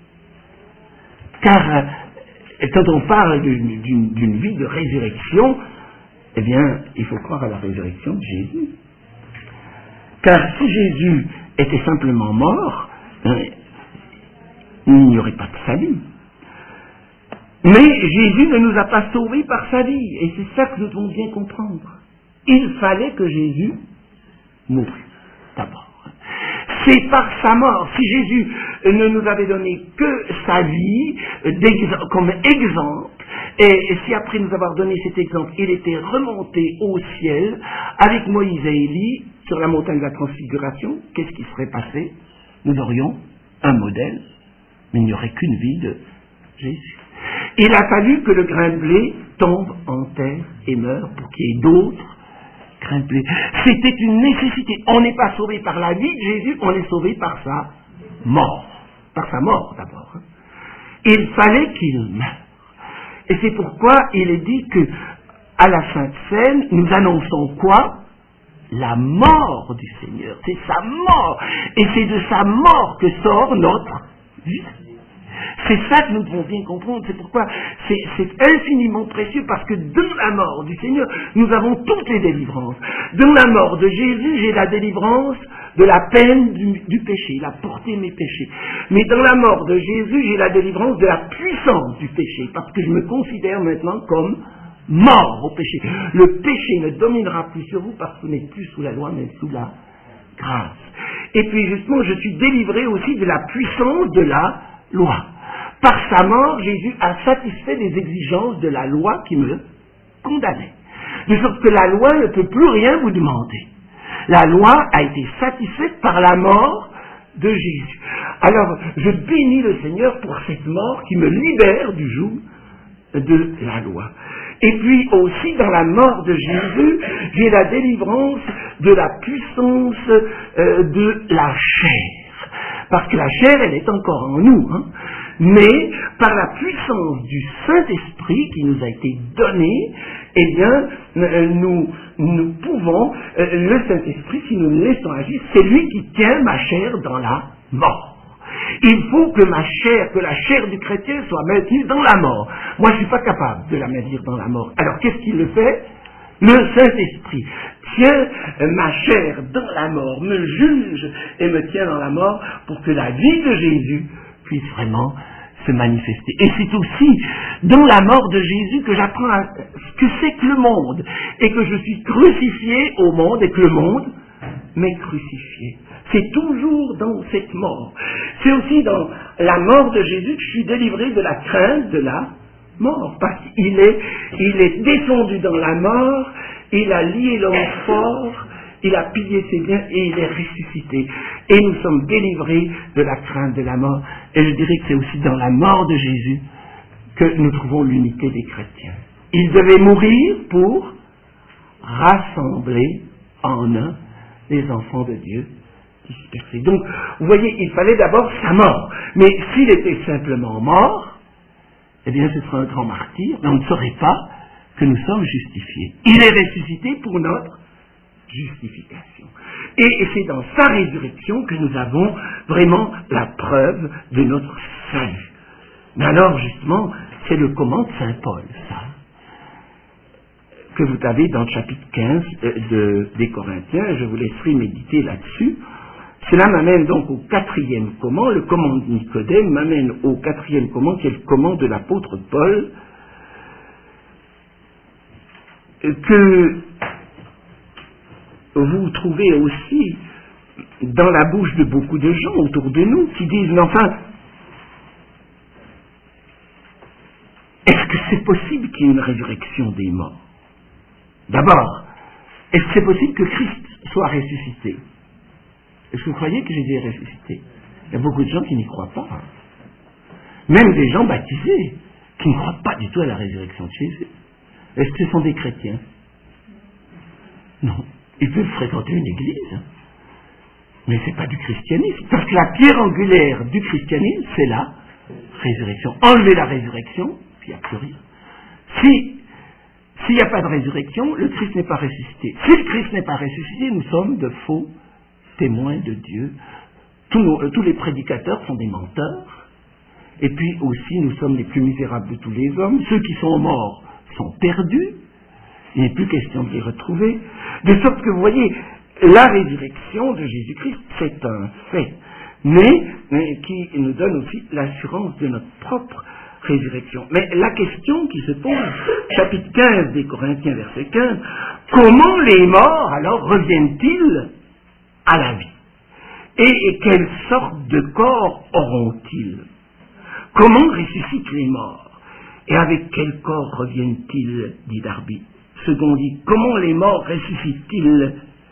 Car quand on parle d'une vie de résurrection, eh bien, il faut croire à la résurrection de Jésus. Car si Jésus était simplement mort, il n'y aurait pas de salut. Mais Jésus ne nous a pas sauvés par sa vie, et c'est ça que nous devons bien comprendre. Il fallait que Jésus mourût, d'abord. C'est par sa mort. Si Jésus ne nous avait donné que sa vie comme exemple, et si après nous avoir donné cet exemple, il était remonté au ciel avec Moïse et Élie sur la montagne de la transfiguration, qu'est-ce qui serait passé? Nous aurions un modèle, mais il n'y aurait qu'une vie de Jésus. Il a fallu que le grain de blé tombe en terre et meure pour qu'il y ait d'autres grains de blé. C'était une nécessité. On n'est pas sauvé par la vie de Jésus, on est sauvé par sa mort. Par sa mort d'abord. Il fallait qu'il meure. Et c'est pourquoi il est dit que à la Sainte Seine, nous annonçons quoi? La mort du Seigneur. C'est sa mort. Et c'est de sa mort que sort notre vie. C'est ça que nous devons bien comprendre. C'est pourquoi c'est infiniment précieux, parce que dans la mort du Seigneur, nous avons toutes les délivrances. Dans la mort de Jésus, j'ai la délivrance de la peine du péché. Il a porté mes péchés. Mais dans la mort de Jésus, j'ai la délivrance de la puissance du péché, parce que je me considère maintenant comme mort au péché. Le péché ne dominera plus sur vous, parce que vous n'êtes plus sous la loi, mais sous la grâce. Et puis justement, je suis délivré aussi de la puissance de la loi. Par sa mort, Jésus a satisfait les exigences de la loi qui me condamnait. de sorte que la loi ne peut plus rien vous demander. La loi a été satisfaite par la mort de Jésus. Alors, je bénis le Seigneur pour cette mort qui me libère du joug de la loi. Et puis aussi, dans la mort de Jésus, j'ai la délivrance de la puissance de la chair. Parce que la chair, elle est encore en nous, hein. Mais par la puissance du Saint-Esprit qui nous a été donné, eh bien, nous pouvons, le Saint-Esprit, si nous le laissons agir, c'est lui qui tient ma chair dans la mort. Il faut que que la chair du chrétien soit maintenue dans la mort. Moi, je ne suis pas capable de la maintenir dans la mort. Alors, qu'est-ce qu'il le fait? Le Saint-Esprit tient ma chair dans la mort, me juge et me tient dans la mort pour que la vie de Jésus puisse vraiment se manifester. Et c'est aussi dans la mort de Jésus que j'apprends ce que c'est que le monde, et que je suis crucifié au monde, et que le monde m'est crucifié. C'est toujours dans cette mort. C'est aussi dans la mort de Jésus que je suis délivré de la crainte de la mort, parce qu'il est descendu dans la mort, il a lié l'homme fort, il a pillé ses biens et il est ressuscité. Et nous sommes délivrés de la crainte de la mort. Et je dirais que c'est aussi dans la mort de Jésus que nous trouvons l'unité des chrétiens. Il devait mourir pour rassembler en un les enfants de Dieu dispersés. Donc, vous voyez, il fallait d'abord sa mort. Mais s'il était simplement mort, eh bien ce serait un grand martyr, mais on ne saurait pas que nous sommes justifiés. Il est ressuscité pour notre justification. Et c'est dans sa résurrection que nous avons vraiment la preuve de notre salut. Mais alors, justement, c'est le comment de Saint Paul, ça, que vous avez dans le chapitre 15 des Corinthiens. Je vous laisserai méditer là-dessus. Cela m'amène donc au 4e comment. Le comment de Nicodème m'amène au 4e comment, qui est le comment de l'apôtre Paul, que vous trouvez aussi dans la bouche de beaucoup de gens autour de nous qui disent, mais enfin, est-ce que c'est possible qu'il y ait une résurrection des morts? D'abord, est-ce que c'est possible que Christ soit ressuscité? Est-ce que vous croyez que Jésus est ressuscité? Il y a beaucoup de gens qui n'y croient pas. Même des gens baptisés qui ne croient pas du tout à la résurrection de Jésus. Est-ce que ce sont des chrétiens? Non. Ils peuvent fréquenter une église, mais ce n'est pas du christianisme. Parce que la pierre angulaire du christianisme, c'est la résurrection. Enlever la résurrection, puis il n'y a plus rien. S'il n'y a pas de résurrection, le Christ n'est pas ressuscité. Si le Christ n'est pas ressuscité, nous sommes de faux témoins de Dieu. Tous les prédicateurs sont des menteurs. Et puis aussi, nous sommes les plus misérables de tous les hommes. Ceux qui sont morts sont perdus. Il n'est plus question de les retrouver. De sorte que vous voyez, la résurrection de Jésus-Christ, c'est un fait, mais qui nous donne aussi l'assurance de notre propre résurrection. Mais la question qui se pose, chapitre 15 des Corinthiens, verset 15, comment les morts alors reviennent-ils à la vie? Et quelle sorte de corps auront-ils? Comment ressuscitent les morts? Et avec quel corps reviennent-ils, dit Darby? Second dit, comment les morts ressuscitent-ils?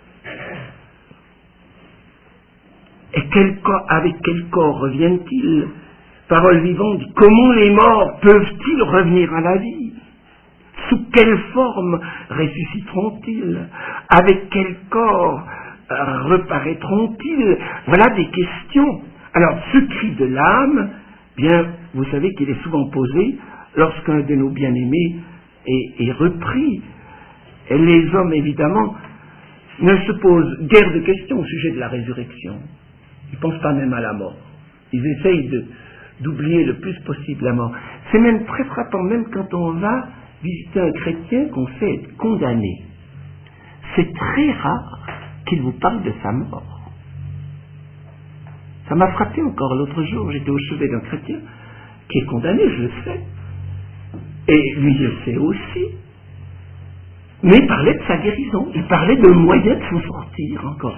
Et avec quel corps reviennent-ils? Parole vivante dit, comment les morts peuvent-ils revenir à la vie? Sous quelle forme ressusciteront-ils? Avec quel corps reparaîtront-ils? Voilà des questions. Alors, ce cri de l'âme, bien, vous savez qu'il est souvent posé lorsqu'un de nos bien-aimés est repris. Et les hommes, évidemment, ne se posent guère de questions au sujet de la résurrection. Ils ne pensent pas même à la mort. Ils essayent d'oublier le plus possible la mort. C'est même très frappant, même quand on va visiter un chrétien qu'on sait être condamné. C'est très rare qu'il vous parle de sa mort. Ça m'a frappé encore l'autre jour. J'étais au chevet d'un chrétien qui est condamné, je le sais. Et lui, je le sais aussi. Mais il parlait de sa guérison, il parlait de moyens de s'en sortir encore.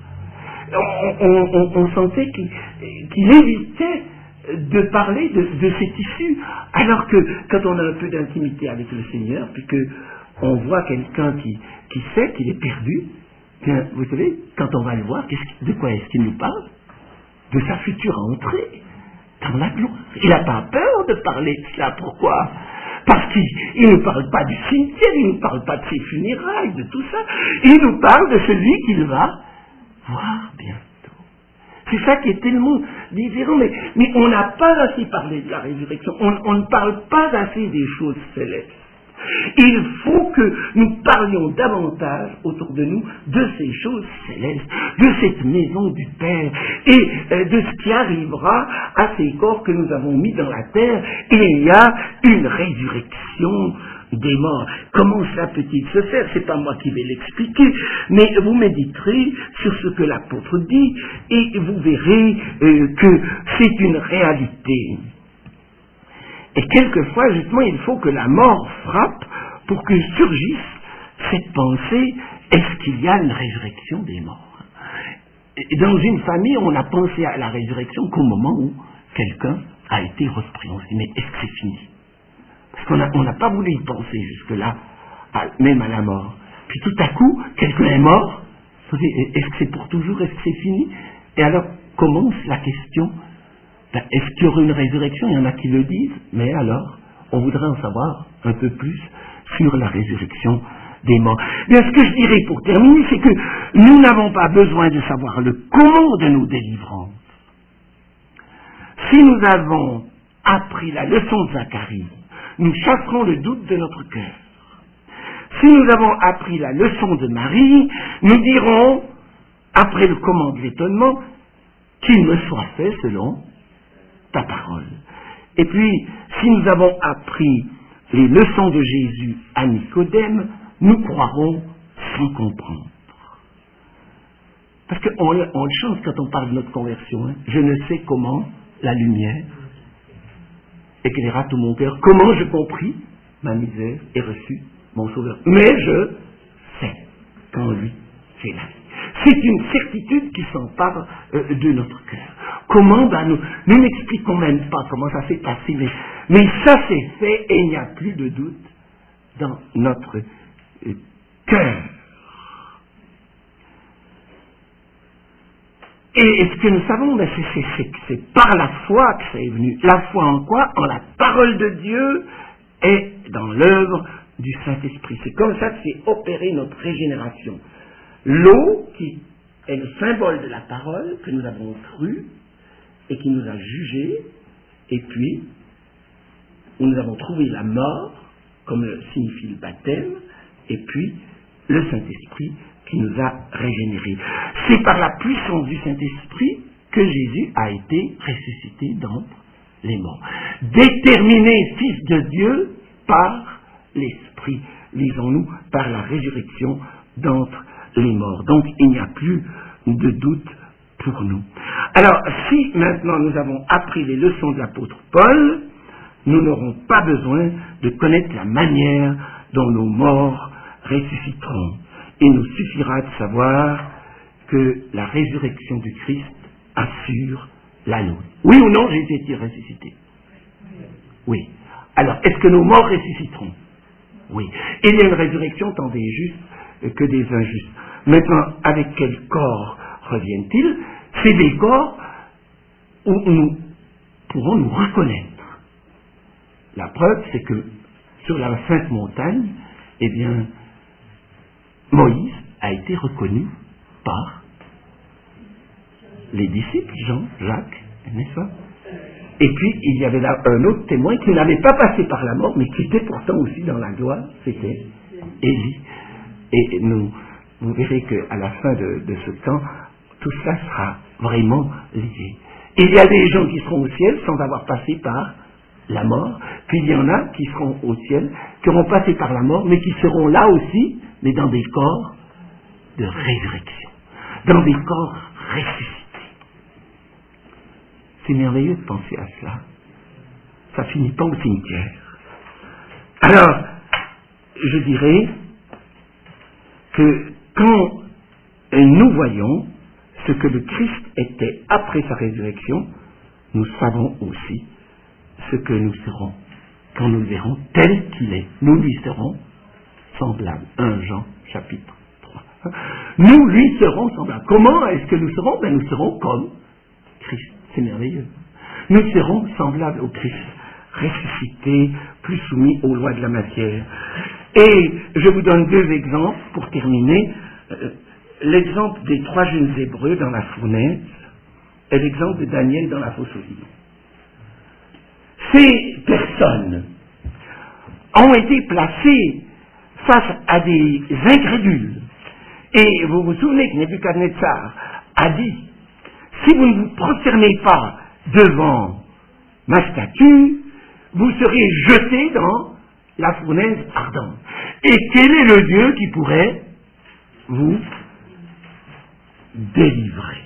On sentait qu'il évitait de parler de cette issue, alors que quand on a un peu d'intimité avec le Seigneur, puis on voit quelqu'un qui sait qu'il est perdu, bien, vous savez, quand on va le voir, de quoi est-ce qu'il nous parle? De sa future entrée dans la gloire. Il n'a pas peur de parler de cela. Pourquoi? Parce qu'il ne parle pas du cimetière, il ne parle pas de ses funérailles, de tout ça. Il nous parle de celui qu'il va voir bientôt. C'est ça qui est tellement différent. Mais on n'a pas assez parlé de la résurrection. On ne parle pas assez des choses célestes. Il faut que nous parlions davantage autour de nous de ces choses célestes, de cette maison du Père et de ce qui arrivera à ces corps que nous avons mis dans la terre. Il y a une résurrection des morts. Comment cela peut-il se faire? C'est pas moi qui vais l'expliquer, mais vous méditerez sur ce que l'apôtre dit et vous verrez que c'est une réalité. Et quelquefois, justement, il faut que la mort frappe pour que surgisse cette pensée, est-ce qu'il y a une résurrection des morts? Et dans une famille, on a pensé à la résurrection qu'au moment où quelqu'un a été repris. On se dit, mais est-ce que c'est fini? Parce qu'on n'a pas voulu y penser jusque-là, même à la mort. Puis tout à coup, quelqu'un est mort. Est-ce que c'est pour toujours? Est-ce que c'est fini? Et alors commence la question, est-ce qu'il y aura une résurrection? Il y en a qui le disent, mais alors, on voudrait en savoir un peu plus sur la résurrection des morts. Bien, ce que je dirais pour terminer, c'est que nous n'avons pas besoin de savoir le comment de nos délivrances. Si nous avons appris la leçon de Zacharie, nous chasserons le doute de notre cœur. Si nous avons appris la leçon de Marie, nous dirons, après le comment de l'étonnement, qu'il me soit fait selon ta parole. Et puis, si nous avons appris les leçons de Jésus à Nicodème, nous croirons sans comprendre. Parce qu'on le chante quand on parle de notre conversion. Hein. Je ne sais comment la lumière éclaira tout mon cœur. Comment je compris ma misère et reçu mon sauveur. Mais je sais qu'en lui j'ai la vie. C'est une certitude qui s'empare de notre cœur. Comment? Nous n'expliquons même pas comment ça s'est passé, mais ça s'est fait et il n'y a plus de doute dans notre cœur. Et ce que nous savons, c'est par la foi que ça est venu. La foi en quoi? En la parole de Dieu et dans l'œuvre du Saint-Esprit. C'est comme ça que s'est opérée notre régénération. L'eau, qui est le symbole de la parole, que nous avons cru et qui nous a jugés, et puis où nous avons trouvé la mort, comme le signifie le baptême, et puis le Saint-Esprit qui nous a régénérés. C'est par la puissance du Saint-Esprit que Jésus a été ressuscité d'entre les morts. Déterminé Fils de Dieu par l'Esprit, lisons-nous, par la résurrection d'entre les morts. Donc il n'y a plus de doute pour nous. Alors, si maintenant nous avons appris les leçons de l'apôtre Paul, nous n'aurons pas besoin de connaître la manière dont nos morts ressusciteront. Il nous suffira de savoir que la résurrection du Christ assure la nôtre. Oui ou non, Jésus est-il ressuscité? Oui. Alors, est-ce que nos morts ressusciteront? Oui. Il y a une résurrection tant des justes que des injustes. Maintenant, avec quel corps reviennent-ils? C'est des corps où nous pourrons nous reconnaître. La preuve, c'est que sur la Sainte Montagne, eh bien, Moïse a été reconnu par les disciples, Jean, Jacques, n'est-ce pas? Et puis, il y avait là un autre témoin qui n'avait pas passé par la mort, mais qui était pourtant aussi dans la gloire, c'était Élie. Et vous verrez qu'à la fin de ce temps, tout cela sera vraiment lié. Il y a des gens qui seront au ciel sans avoir passé par la mort, puis il y en a qui seront au ciel, qui auront passé par la mort, mais qui seront là aussi, mais dans des corps de résurrection, dans des corps ressuscités. C'est merveilleux de penser à cela. Ça finit pas au cimetière. Alors, je dirais que quand nous voyons ce que le Christ était après sa résurrection, nous savons aussi ce que nous serons quand nous le verrons tel qu'il est. Nous lui serons semblables. 1 Jean, chapitre 3. Nous lui serons semblables. Comment est-ce que nous serons? Nous serons comme Christ. C'est merveilleux. Nous serons semblables au Christ, ressuscités, plus soumis aux lois de la matière. Et je vous donne 2 exemples pour terminer. L'exemple des 3 jeunes Hébreux dans la fournaise et l'exemple de Daniel dans la fosse aux lions. Ces personnes ont été placées face à des incrédules. Et vous vous souvenez que Nebuchadnezzar a dit, si vous ne vous prosternez pas devant ma statue, vous serez jetés dans la fournaise ardente. Et quel est le Dieu qui pourrait vous délivrer?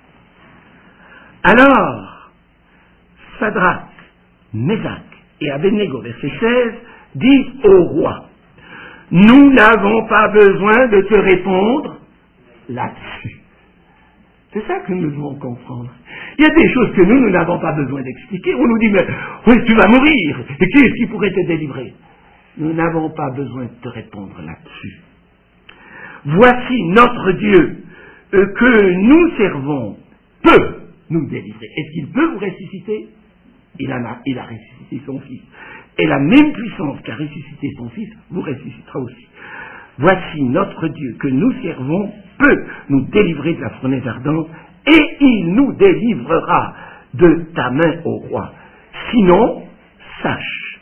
Alors, Sadrach, Mésach et Abednego, verset 16, disent au roi, nous n'avons pas besoin de te répondre là-dessus. C'est ça que nous devons comprendre. Il y a des choses que nous n'avons pas besoin d'expliquer. On nous dit, mais oui, tu vas mourir, et qui est-ce qui pourrait te délivrer? Nous n'avons pas besoin de te répondre là-dessus. Voici notre Dieu que nous servons peut nous délivrer. Est-ce qu'il peut vous ressusciter? Il a ressuscité son Fils. Et la même puissance qu'a ressuscité son Fils vous ressuscitera aussi. Voici notre Dieu que nous servons peut nous délivrer de la fournaise ardente, et il nous délivrera de ta main, ô roi. Sinon, sache,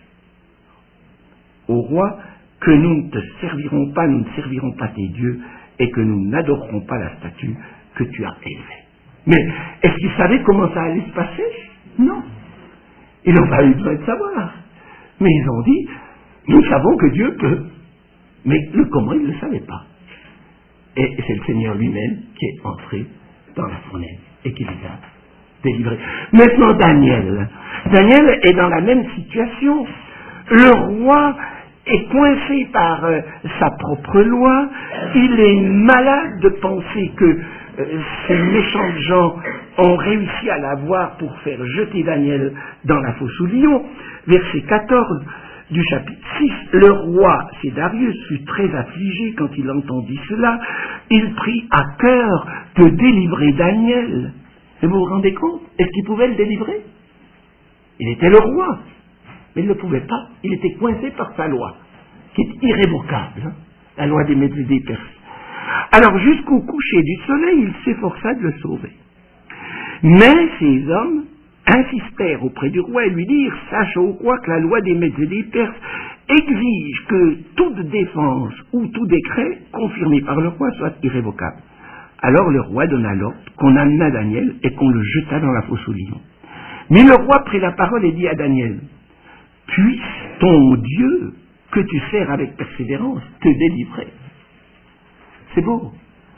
ô roi, que nous ne te servirons pas, nous ne servirons pas tes dieux, et que nous n'adorerons pas la statue que tu as élevée. Mais est-ce qu'ils savaient comment ça allait se passer? Non. Ils n'ont pas eu besoin de savoir. Mais ils ont dit, nous savons que Dieu peut. Mais le comment, ils ne le savaient pas. Et c'est le Seigneur lui-même qui est entré dans la fournaise et qui les a délivrés. Maintenant, Daniel. Daniel est dans la même situation. Le roi est coincé par sa propre loi. Il est malade de penser que ces méchants gens ont réussi à l'avoir pour faire jeter Daniel dans la fosse aux lions. Verset 14 du chapitre 6, le roi, c'est Darius, fut très affligé quand il entendit cela. Il prit à cœur de délivrer Daniel. Et vous vous rendez compte? Est-ce qu'il pouvait le délivrer? Il était le roi, mais il ne le pouvait pas. Il était coincé par sa loi, qui est irrévocable, hein, la loi des Mèdes et des Perses. Alors, jusqu'au coucher du soleil, il s'efforça de le sauver. Mais ces hommes insistèrent auprès du roi et lui dirent, sache au roi que la loi des Mèdes et des Perses exige que toute défense ou tout décret confirmé par le roi soit irrévocable. Alors le roi donna l'ordre qu'on amena Daniel et qu'on le jeta dans la fosse aux lions. Mais le roi prit la parole et dit à Daniel, puisse ton Dieu que tu sers avec persévérance te délivrer. C'est beau.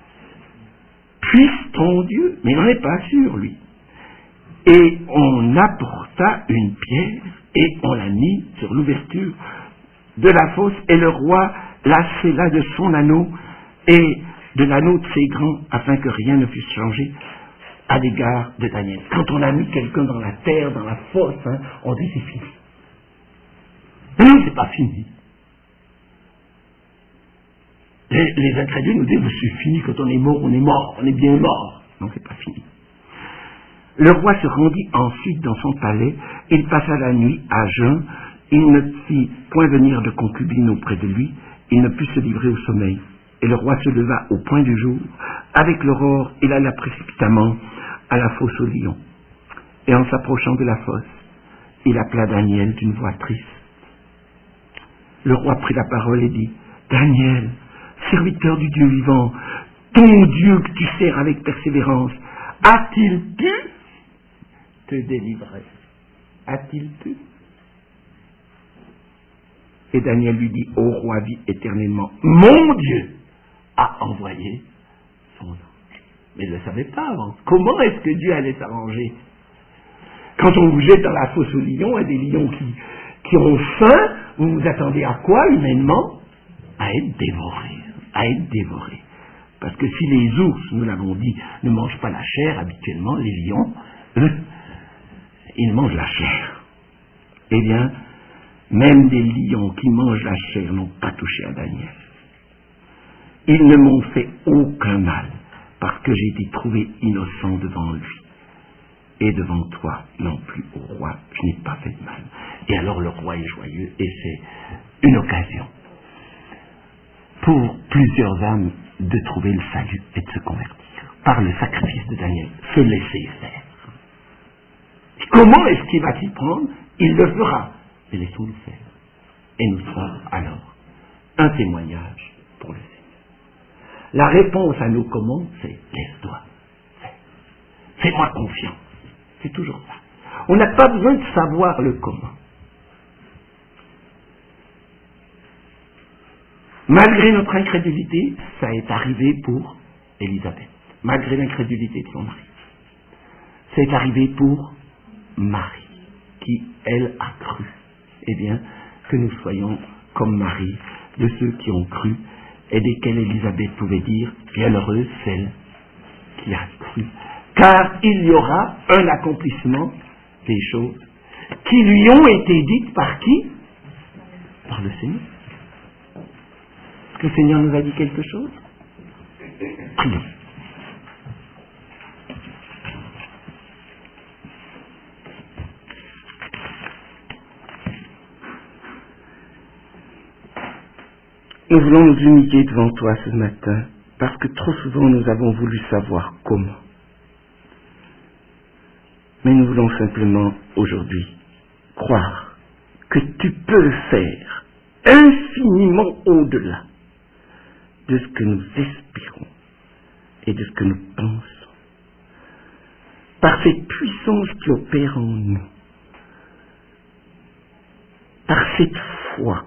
Puisse ton Dieu, mais il n'en est pas sûr, lui. Et on apporta une pierre et on la mit sur l'ouverture de la fosse, et le roi la scella de son anneau et de l'anneau de ses grands, afin que rien ne fût changé à l'égard de Daniel. Quand on a mis quelqu'un dans la terre, dans la fosse, on dit c'est fini. Mais non, c'est pas fini. Les incrédules nous disent c'est fini, quand on est mort, on est bien mort. Non, c'est pas fini. Le roi se rendit ensuite dans son palais, il passa la nuit à jeun, il ne fit point venir de concubine auprès de lui, il ne put se livrer au sommeil. Et le roi se leva au point du jour, avec l'aurore, il alla précipitamment à la fosse aux lions. Et en s'approchant de la fosse, il appela Daniel d'une voix triste. Le roi prit la parole et dit, Daniel, serviteur du Dieu vivant, ton Dieu que tu sers avec persévérance, a-t-il pu te délivrer? A-t-il pu? Et Daniel lui dit, ô roi, vis éternellement, mon Dieu a envoyé son ange. Mais il ne le savait pas avant. Comment est-ce que Dieu allait s'arranger? Quand on vous jette dans la fosse aux lions, et des lions qui ont faim, vous vous attendez à quoi humainement? À être dévorés. À être dévorés. Parce que si les ours, nous l'avons dit, ne mangent pas la chair, habituellement, les lions, eux, ils mangent la chair. Eh bien, même des lions qui mangent la chair n'ont pas touché à Daniel. Ils ne m'ont fait aucun mal, parce que j'ai été trouvé innocent devant lui. Et devant toi non plus, ô roi, je n'ai pas fait de mal. Et alors le roi est joyeux, et c'est une occasion pour plusieurs âmes de trouver le salut et de se convertir. Par le sacrifice de Daniel, se laisser faire. Et comment est-ce qu'il va s'y prendre? Il le fera. Mais laissons-le faire. Et nous serons alors un témoignage pour le Seigneur. La réponse à nos commandes, c'est laisse-toi faire. Fais-moi confiance. C'est toujours ça. On n'a pas besoin de savoir le comment. Malgré notre incrédulité, ça est arrivé pour Élisabeth. Malgré l'incrédulité de son mari. Ça est arrivé pour Marie, qui, elle, a cru. Eh bien, que nous soyons comme Marie, de ceux qui ont cru, et desquels Élisabeth pouvait dire, bienheureuse celle qui a cru. Car il y aura un accomplissement des choses qui lui ont été dites par qui? Par le Seigneur. Est-ce que le Seigneur nous a dit quelque chose? Prions. Nous voulons nous humilier devant toi ce matin, parce que trop souvent nous avons voulu savoir comment. Mais nous voulons simplement aujourd'hui croire que tu peux le faire infiniment au-delà de ce que nous espérons et de ce que nous pensons. Par cette puissance qui opère en nous, par cette foi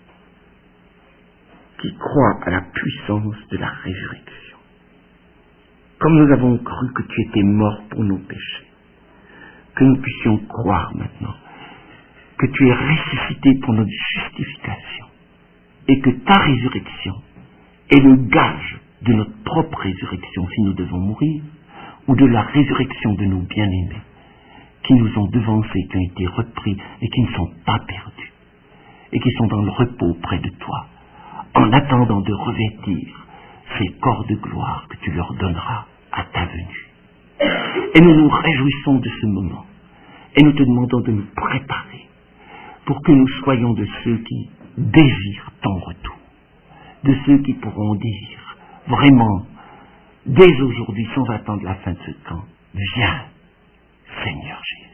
qui croit à la puissance de la résurrection. Comme nous avons cru que tu étais mort pour nos péchés, que nous puissions croire maintenant que tu es ressuscité pour notre justification et que ta résurrection est le gage de notre propre résurrection si nous devons mourir, ou de la résurrection de nos bien-aimés qui nous ont devancés, qui ont été repris et qui ne sont pas perdus et qui sont dans le repos près de toi, en attendant de revêtir ces corps de gloire que tu leur donneras à ta venue. Et nous nous réjouissons de ce moment, et nous te demandons de nous préparer pour que nous soyons de ceux qui désirent ton retour, de ceux qui pourront dire vraiment, dès aujourd'hui, sans attendre la fin de ce temps, viens, Seigneur Jésus.